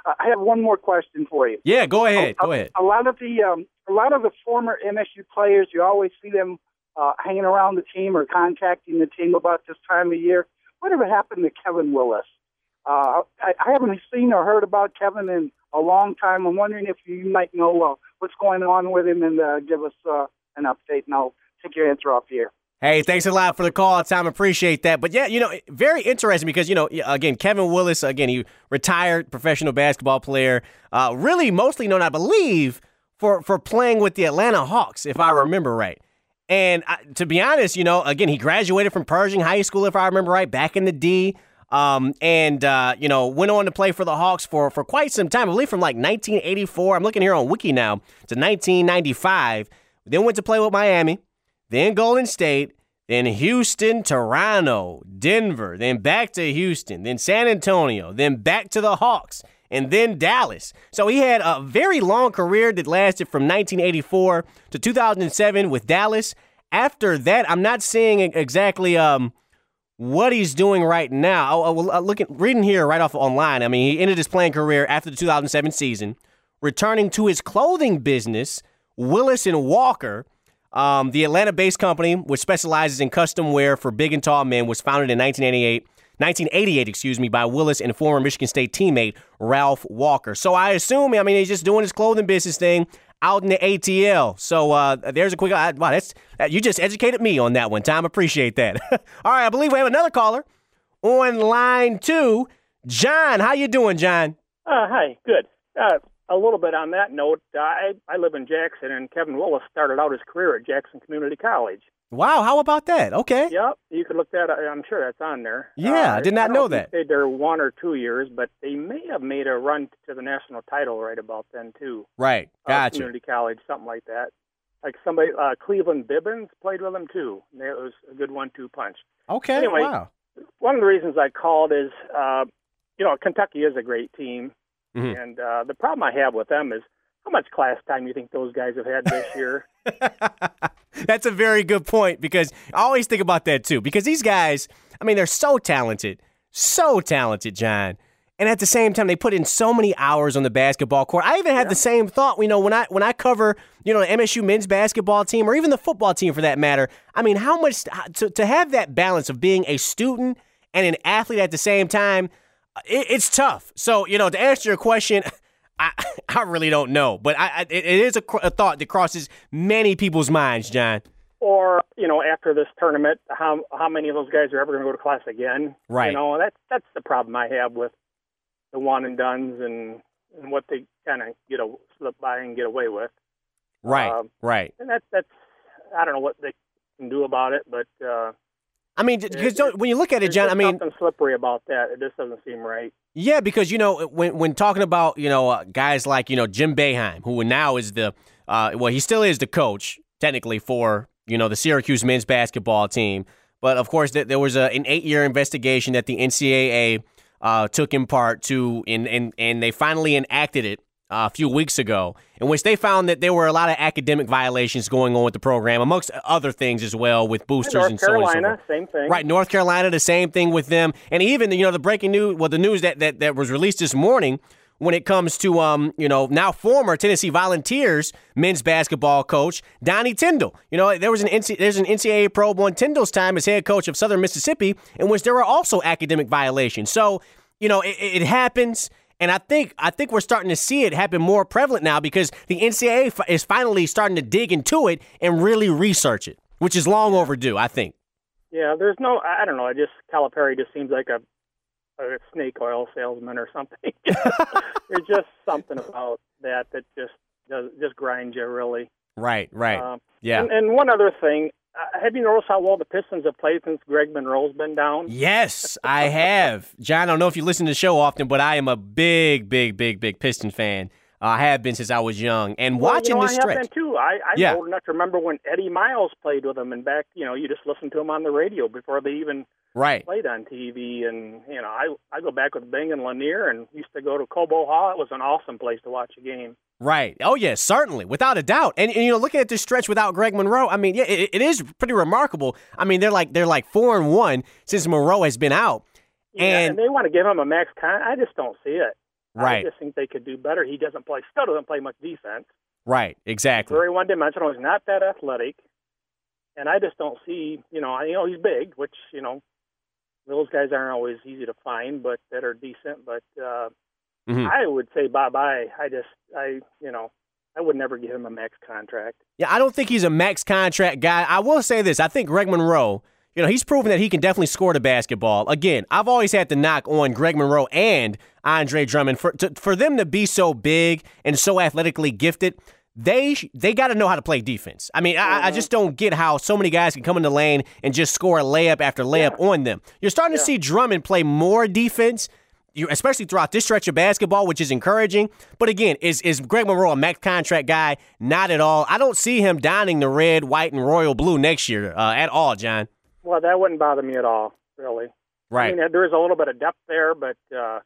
I have one more question for you. Yeah, go ahead. A, go ahead. A lot of the um, a lot of the former M S U players, you always see them uh, hanging around the team or contacting the team about this time of year. Whatever happened to Kevin Willis? Uh, I, I haven't seen or heard about Kevin in a long time. I'm wondering if you might know uh, what's going on with him and uh, give us uh, an update, and I'll take your answer off here. Hey, thanks a lot for the call, Tom. Appreciate that. But, yeah, you know, very interesting because, you know, again, Kevin Willis, again, he retired professional basketball player, uh, really mostly known, I believe, for, for playing with the Atlanta Hawks, if I remember right. And I, to be honest, you know, again, he graduated from Pershing High School, if I remember right, back in the D. Um, and, uh, you know, went on to play for the Hawks for, for quite some time, I believe from like nineteen eighty-four. I'm looking here on Wiki now to nineteen ninety-five. Then went to play with Miami, then Golden State, then Houston, Toronto, Denver, then back to Houston, then San Antonio, then back to the Hawks, and then Dallas. So he had a very long career that lasted from nineteen eighty-four to two thousand seven with Dallas. After that, I'm not seeing exactly um, what he's doing right now. I, I, I look at reading here right off online. I mean, he ended his playing career after the two thousand seven season, returning to his clothing business, Willis and Walker. Um, the Atlanta-based company, which specializes in custom wear for big and tall men, was founded in nineteen eighty-eight, nineteen eighty-eight, excuse me, by Willis and former Michigan State teammate Ralph Walker. So I assume, I mean, he's just doing his clothing business thing out in the A T L. So uh, there's a quick, uh, wow, that's uh, you just educated me on that one, Tom. Appreciate that. All right, I believe we have another caller on line two. John, how you doing, John? Uh, hi, good. Uh, a little bit on that note, uh, I, I live in Jackson, and Kevin Willis started out his career at Jackson Community College. Wow, how about that? Okay. Yep, you could look that up. I'm sure that's on there. Yeah, uh, I did not I know that. They stayed there one or two years, but they may have made a run to the national title right about then, too. Right, gotcha. Uh, community College, something like that. Like somebody, uh, Cleveland Bibbins played with them, too. It was a good one two punch. Okay, anyway, wow. One of the reasons I called is, uh, you know, Kentucky is a great team. Mm-hmm. And uh, the problem I have with them is how much class time you think those guys have had this year? That's a very good point because I always think about that too. Because these guys, I mean, they're so talented, so talented, John. And at the same time, they put in so many hours on the basketball court. I even had yeah. the same thought, you know, when I when I cover, you know, the M S U men's basketball team or even the football team for that matter. I mean, how much to to have that balance of being a student and an athlete at the same time, it, it's tough. So, you know, to answer your question, I I really don't know, but I, I it is a, a thought that crosses many people's minds, John. Or, you know, after this tournament, how how many of those guys are ever going to go to class again? Right. You know, that's that's the problem I have with the one and dones and, and what they kind of get a slip by and get away with. Right. Uh, right. And that's that's I don't know what they can do about it, but uh, I mean, because when you look at it, John, I mean, something slippery about that. It just doesn't seem right. Yeah, because, you know, when when talking about, you know, uh, guys like, you know, Jim Boeheim, who now is the, uh, well, he still is the coach, technically, for, you know, the Syracuse men's basketball team. But, of course, th- there was a, an eight-year investigation that the N C double A uh, took in part to, and, and, and they finally enacted it Uh, a few weeks ago, in which they found that there were a lot of academic violations going on with the program, amongst other things as well, with boosters North and so on and so Carolina, forth. same thing. Right, North Carolina, the same thing with them. And even, you know, the breaking news, well, the news that, that, that was released this morning when it comes to, um, you know, now former Tennessee Volunteers men's basketball coach, Donnie Tyndall. You know, there was an N C, there's an N C double A probe on Tyndall's time as head coach of Southern Mississippi, in which there were also academic violations. So, you know, it, it happens. And I think I think we're starting to see it happen more prevalent now because the N C double A is finally starting to dig into it and really research it, which is long overdue, I think. Yeah, there's no, I don't know, I just, Calipari just seems like a, a snake oil salesman or something. There's just something about that that just does, just grinds you, really. Right, right. Um, yeah. And, and one other thing, Uh, have you noticed how well the Pistons have played since Greg Monroe's been down? Yes, I have. John, I don't know if you listen to the show often, but I am a big, big, big, big Piston fan. Uh, I have been since I was young. And well, watching you know, this I stretch. I have been too. I, I'm yeah. old enough to remember when Eddie Miles played with them, and back, you know, you just listened to him on the radio before they even right. played on T V. And, you know, I I go back with Bing and Lanier and used to go to Cobo Hall. It was an awesome place to watch a game. Right. Oh, yes, certainly, without a doubt. And, and you know, looking at this stretch without Greg Monroe, I mean, yeah, it, it is pretty remarkable. I mean, they're like they're like four and one since Monroe has been out. Yeah, and, and they want to give him a max con. I just don't see it. Right. I just think they could do better. He doesn't play, still doesn't play much defense. Right, exactly. Very one-dimensional. He's not that athletic. And I just don't see, you know, I you know he's big, which, you know, those guys aren't always easy to find, but that are decent. But uh, mm-hmm. I would say bye-bye. I just, I, you know, I would never give him a max contract. Yeah, I don't think he's a max contract guy. I will say this. I think Greg Monroe, you know, he's proven that he can definitely score the basketball. Again, I've always had to knock on Greg Monroe and Andre Drummond. For to, for them to be so big and so athletically gifted, they they got to know how to play defense. I mean, mm-hmm. I, I just don't get how so many guys can come in the lane and just score layup after layup yeah. on them. You're starting yeah. to see Drummond play more defense, you, especially throughout this stretch of basketball, which is encouraging. But again, is is Greg Monroe a max contract guy? Not at all. I don't see him donning the red, white, and royal blue next year uh, at all, John. Well, that wouldn't bother me at all, really. Right. I mean, there is a little bit of depth there, but uh,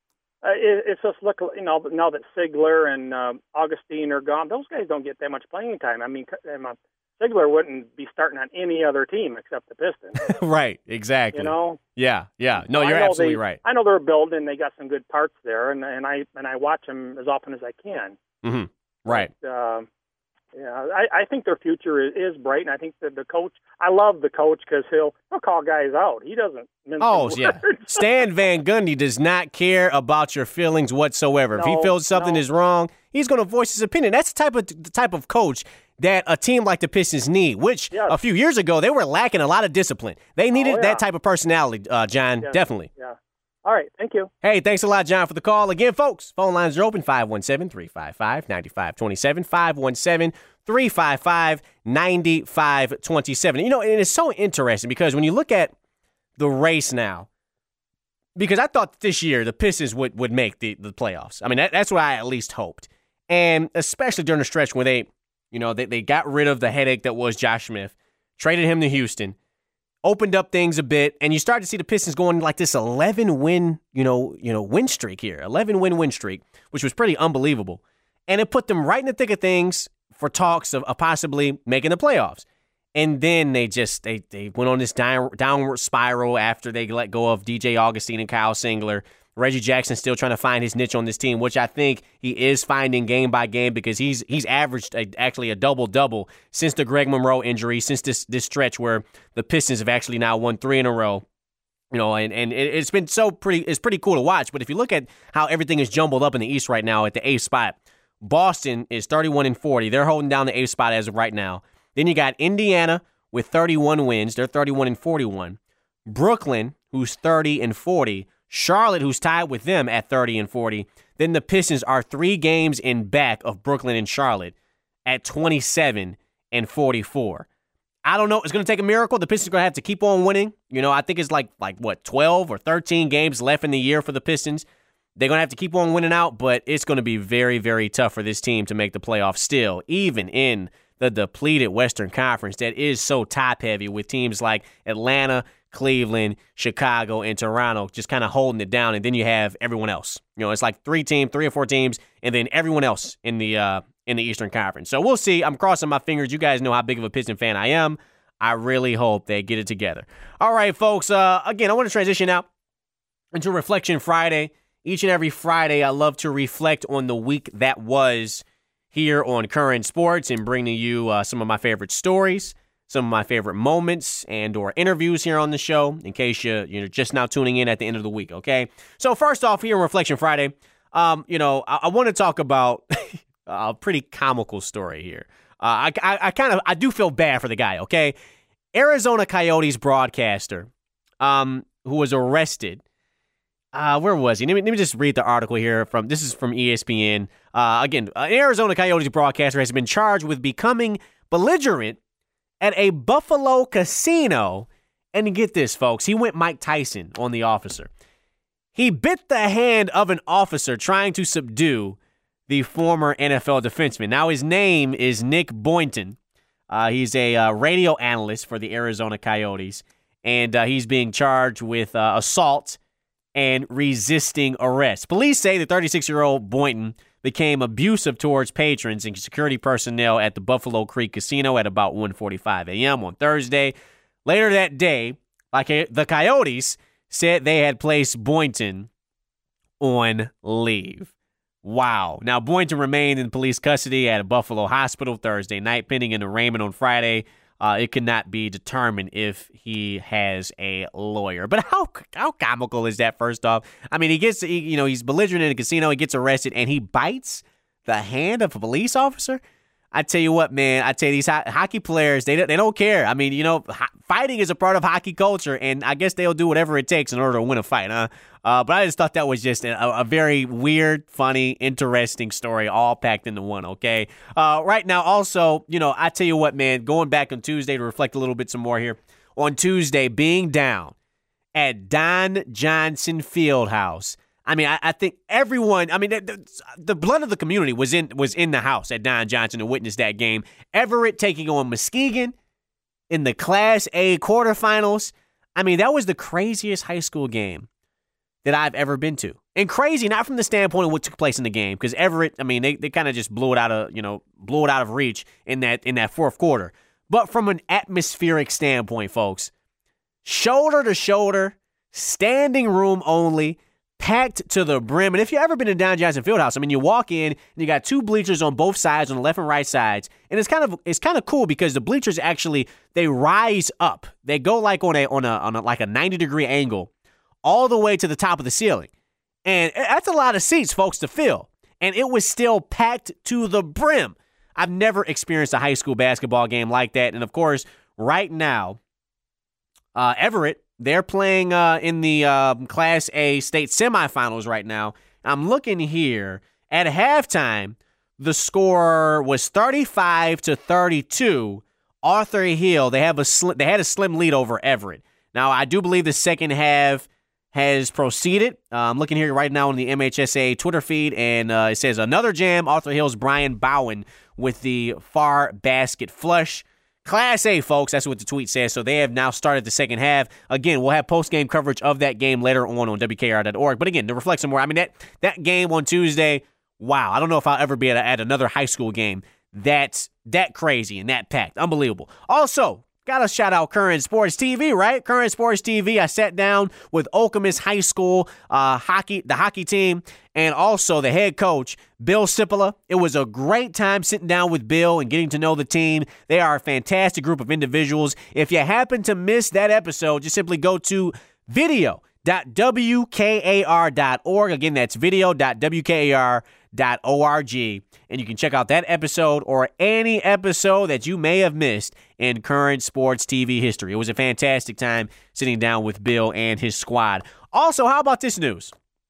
it, it's just look, you know, now that Sigler and uh, Augustine are gone, those guys don't get that much playing time. I mean, Sigler wouldn't be starting on any other team except the Pistons. Right, exactly. You know? Yeah, yeah. No, so you're absolutely they, right. I know they're building; they got some good parts there, and and I and I watch them as often as I can. Mm-hmm. Right. But, uh, Yeah, I, I think their future is, is bright, and I think that the coach, I love the coach because he'll, he'll call guys out. He doesn't mince Oh, words. yeah. Stan Van Gundy does not care about your feelings whatsoever. No, if he feels something no. is wrong, he's going to voice his opinion. That's the type of the type of coach that a team like the Pistons need, which yes. a few years ago, they were lacking a lot of discipline. They needed oh, yeah. that type of personality, uh, John, yeah. definitely. Yeah. All right, thank you. Hey, thanks a lot, John, for the call. Again, folks, phone lines are open, five one seven, three five five, nine five two seven, five one seven, three five five, nine five two seven. You know, and it's so interesting because when you look at the race now, because I thought this year the Pistons would, would make the, the playoffs. I mean, that, that's what I at least hoped. And especially during the stretch where they, you know, they, they got rid of the headache that was Josh Smith, traded him to Houston, opened up things a bit, and you start to see the Pistons going like this eleven-win, you know, you know, win streak here, eleven-win win streak, which was pretty unbelievable. And it put them right in the thick of things for talks of, of possibly making the playoffs. And then they just they they went on this down, downward spiral after they let go of D J Augustine and Kyle Singler. Reggie Jackson still trying to find his niche on this team, which I think he is finding game by game because he's he's averaged a, actually a double-double since the Greg Monroe injury, since this this stretch where the Pistons have actually now won three in a row. You know, and, and it's been so pretty it's pretty cool to watch. But if you look at how everything is jumbled up in the East right now at the eighth spot, Boston is thirty-one and forty. They're holding down the eighth spot as of right now. Then you got Indiana with thirty-one wins. They're thirty-one and forty-one. Brooklyn, who's thirty and forty. Charlotte, who's tied with them at thirty and forty. Then the Pistons are three games in back of Brooklyn and Charlotte at twenty-seven and forty-four. I don't know. It's going to take a miracle. The Pistons are going to have to keep on winning. You know, I think it's like, like what, twelve or thirteen games left in the year for the Pistons. They're going to have to keep on winning out, but it's going to be very, very tough for this team to make the playoffs still, even in the depleted Western Conference that is so top-heavy with teams like Atlanta, Cleveland, Chicago, and Toronto just kind of holding it down, and then you have everyone else. You know, it's like three teams, three or four teams, and then everyone else in the uh, in the Eastern Conference. So we'll see. I'm crossing my fingers. You guys know how big of a Piston fan I am. I really hope they get it together. All right, folks. Uh, again, I want to transition out into Reflection Friday. Each and every Friday, I love to reflect on the week that was here on Current Sports and bring to you uh, some of my favorite stories, some of my favorite moments and or interviews here on the show in case you, you're just now tuning in at the end of the week, okay? So first off, here on Reflection Friday, um, you know, I, I want to talk about a pretty comical story here. Uh, I, I, I kind of, I do feel bad for the guy, okay? Arizona Coyotes broadcaster um, who was arrested. Uh, where was he? Let me, let me just read the article here. From This is from E S P N. Uh, again, an Arizona Coyotes broadcaster has been charged with becoming belligerent at a Buffalo casino. And get this, folks. He went Mike Tyson on the officer. He bit the hand of an officer trying to subdue the former N F L defenseman. Now, his name is Nick Boynton. Uh, he's a uh, radio analyst for the Arizona Coyotes. And uh, he's being charged with uh, assault and resisting arrest. Police say the thirty-six-year-old Boynton became abusive towards patrons and security personnel at the Buffalo Creek Casino at about one forty-five a.m. on Thursday. Later that day, like the Coyotes said they had placed Boynton on leave. Wow. Now, Boynton remained in police custody at a Buffalo hospital Thursday night, pending an arraignment on Friday. Uh, it could not be determined if he has a lawyer. But how how comical is that, first off? I mean, he gets, he, you know, he's belligerent in a casino, he gets arrested, and he bites the hand of a police officer? I tell you what, man, I tell you, these ho- hockey players, they, they don't care. I mean, you know, ho- fighting is a part of hockey culture, and I guess they'll do whatever it takes in order to win a fight, huh? Uh, but I just thought that was just a, a very weird, funny, interesting story, all packed into one, okay? Uh, right now, also, you know, I tell you what, man, going back on Tuesday to reflect a little bit some more here. On Tuesday, being down at Don Johnson Fieldhouse, I mean, I, I think everyone, I mean, the, the blood of the community was in was in the house at Don Johnson to witness that game. Everett taking on Muskegon in the Class A quarterfinals. I mean, that was the craziest high school game that I've ever been to. And crazy, not from the standpoint of what took place in the game, because Everett, I mean, they, they kind of just blew it out of, you know, blew it out of reach in that in that fourth quarter. But from an atmospheric standpoint, folks, shoulder to shoulder, standing room only, packed to the brim. And if you've ever been to Don Johnson Fieldhouse, I mean, you walk in and you got two bleachers on both sides, on the left and right sides. And it's kind of it's kind of cool because the bleachers actually, they rise up. They go like on a on a on a like a ninety degree angle all the way to the top of the ceiling. And that's a lot of seats, folks, to fill. And it was still packed to the brim. I've never experienced a high school basketball game like that. And of course, right now, uh, Everett, they're playing uh, in the uh, Class A state semifinals right now. I'm looking here. At halftime, the score was thirty-five to thirty-two. Arthur Hill, they have a sl- they had a slim lead over Everett. Now, I do believe the second half has proceeded. Uh, I'm looking here right now on the M H S A Twitter feed, and uh, it says another jam. Arthur Hill's Brian Bowen with the far basket flush. Class A, folks, that's what the tweet says. So they have now started the second half. Again, we'll have post-game coverage of that game later on on W K R dot org. But again, to reflect some more, I mean, that, that game on Tuesday, wow, I don't know if I'll ever be at, a, at another high school game that's that crazy and that packed. Unbelievable. Also, got to shout out Current Sports T V, right? Current Sports T V. I sat down with Okemos High School uh, hockey, the hockey team, and also the head coach, Bill Cipolla. It was a great time sitting down with Bill and getting to know the team. They are a fantastic group of individuals. If you happen to miss that episode, just simply go to video dot W K A R dot org. Again, that's video dot W K A R dot org. And you can check out that episode or any episode that you may have missed in Current Sports T V history. It was a fantastic time sitting down with Bill and his squad. Also, how about this news?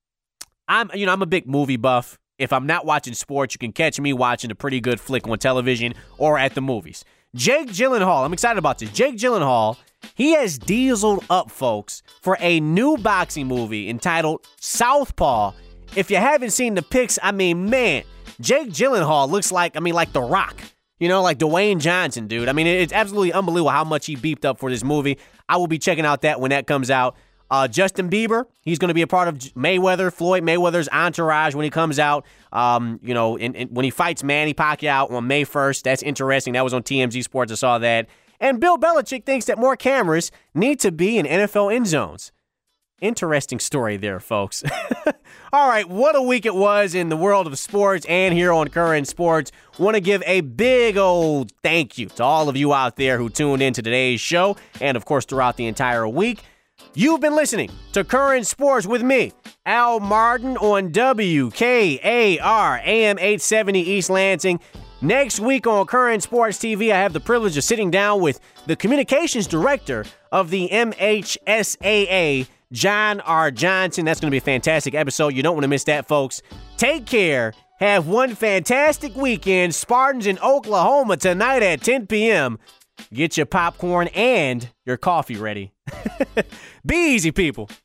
I'm, you know, I'm a big movie buff. If I'm not watching sports, you can catch me watching a pretty good flick on television or at the movies. Jake Gyllenhaal, I'm excited about this. Jake Gyllenhaal, he has dieseled up, folks, for a new boxing movie entitled Southpaw. If you haven't seen the pics, I mean, man, Jake Gyllenhaal looks like, I mean, like The Rock. You know, like Dwayne Johnson, dude. I mean, it's absolutely unbelievable how much he beefed up for this movie. I will be checking out that when that comes out. Uh, Justin Bieber, he's going to be a part of Mayweather, Floyd Mayweather's entourage when he comes out. Um, you know, in, in, when he fights Manny Pacquiao on May first. That's interesting. That was on T M Z Sports. I saw that. And Bill Belichick thinks that more cameras need to be in N F L end zones. Interesting story there, folks. All right, what a week it was in the world of sports and here on Current Sports. Want to give a big old thank you to all of you out there who tuned in to today's show and, of course, throughout the entire week. You've been listening to Current Sports with me, Al Martin, on W K A R A M eight seventy East Lansing. Next week on Current Sports T V, I have the privilege of sitting down with the communications director of the M H S A A, John R. Johnson. That's going to be a fantastic episode. You don't want to miss that, folks. Take care. Have one fantastic weekend. Spartans in Oklahoma tonight at ten p.m. Get your popcorn and your coffee ready. Be easy, people.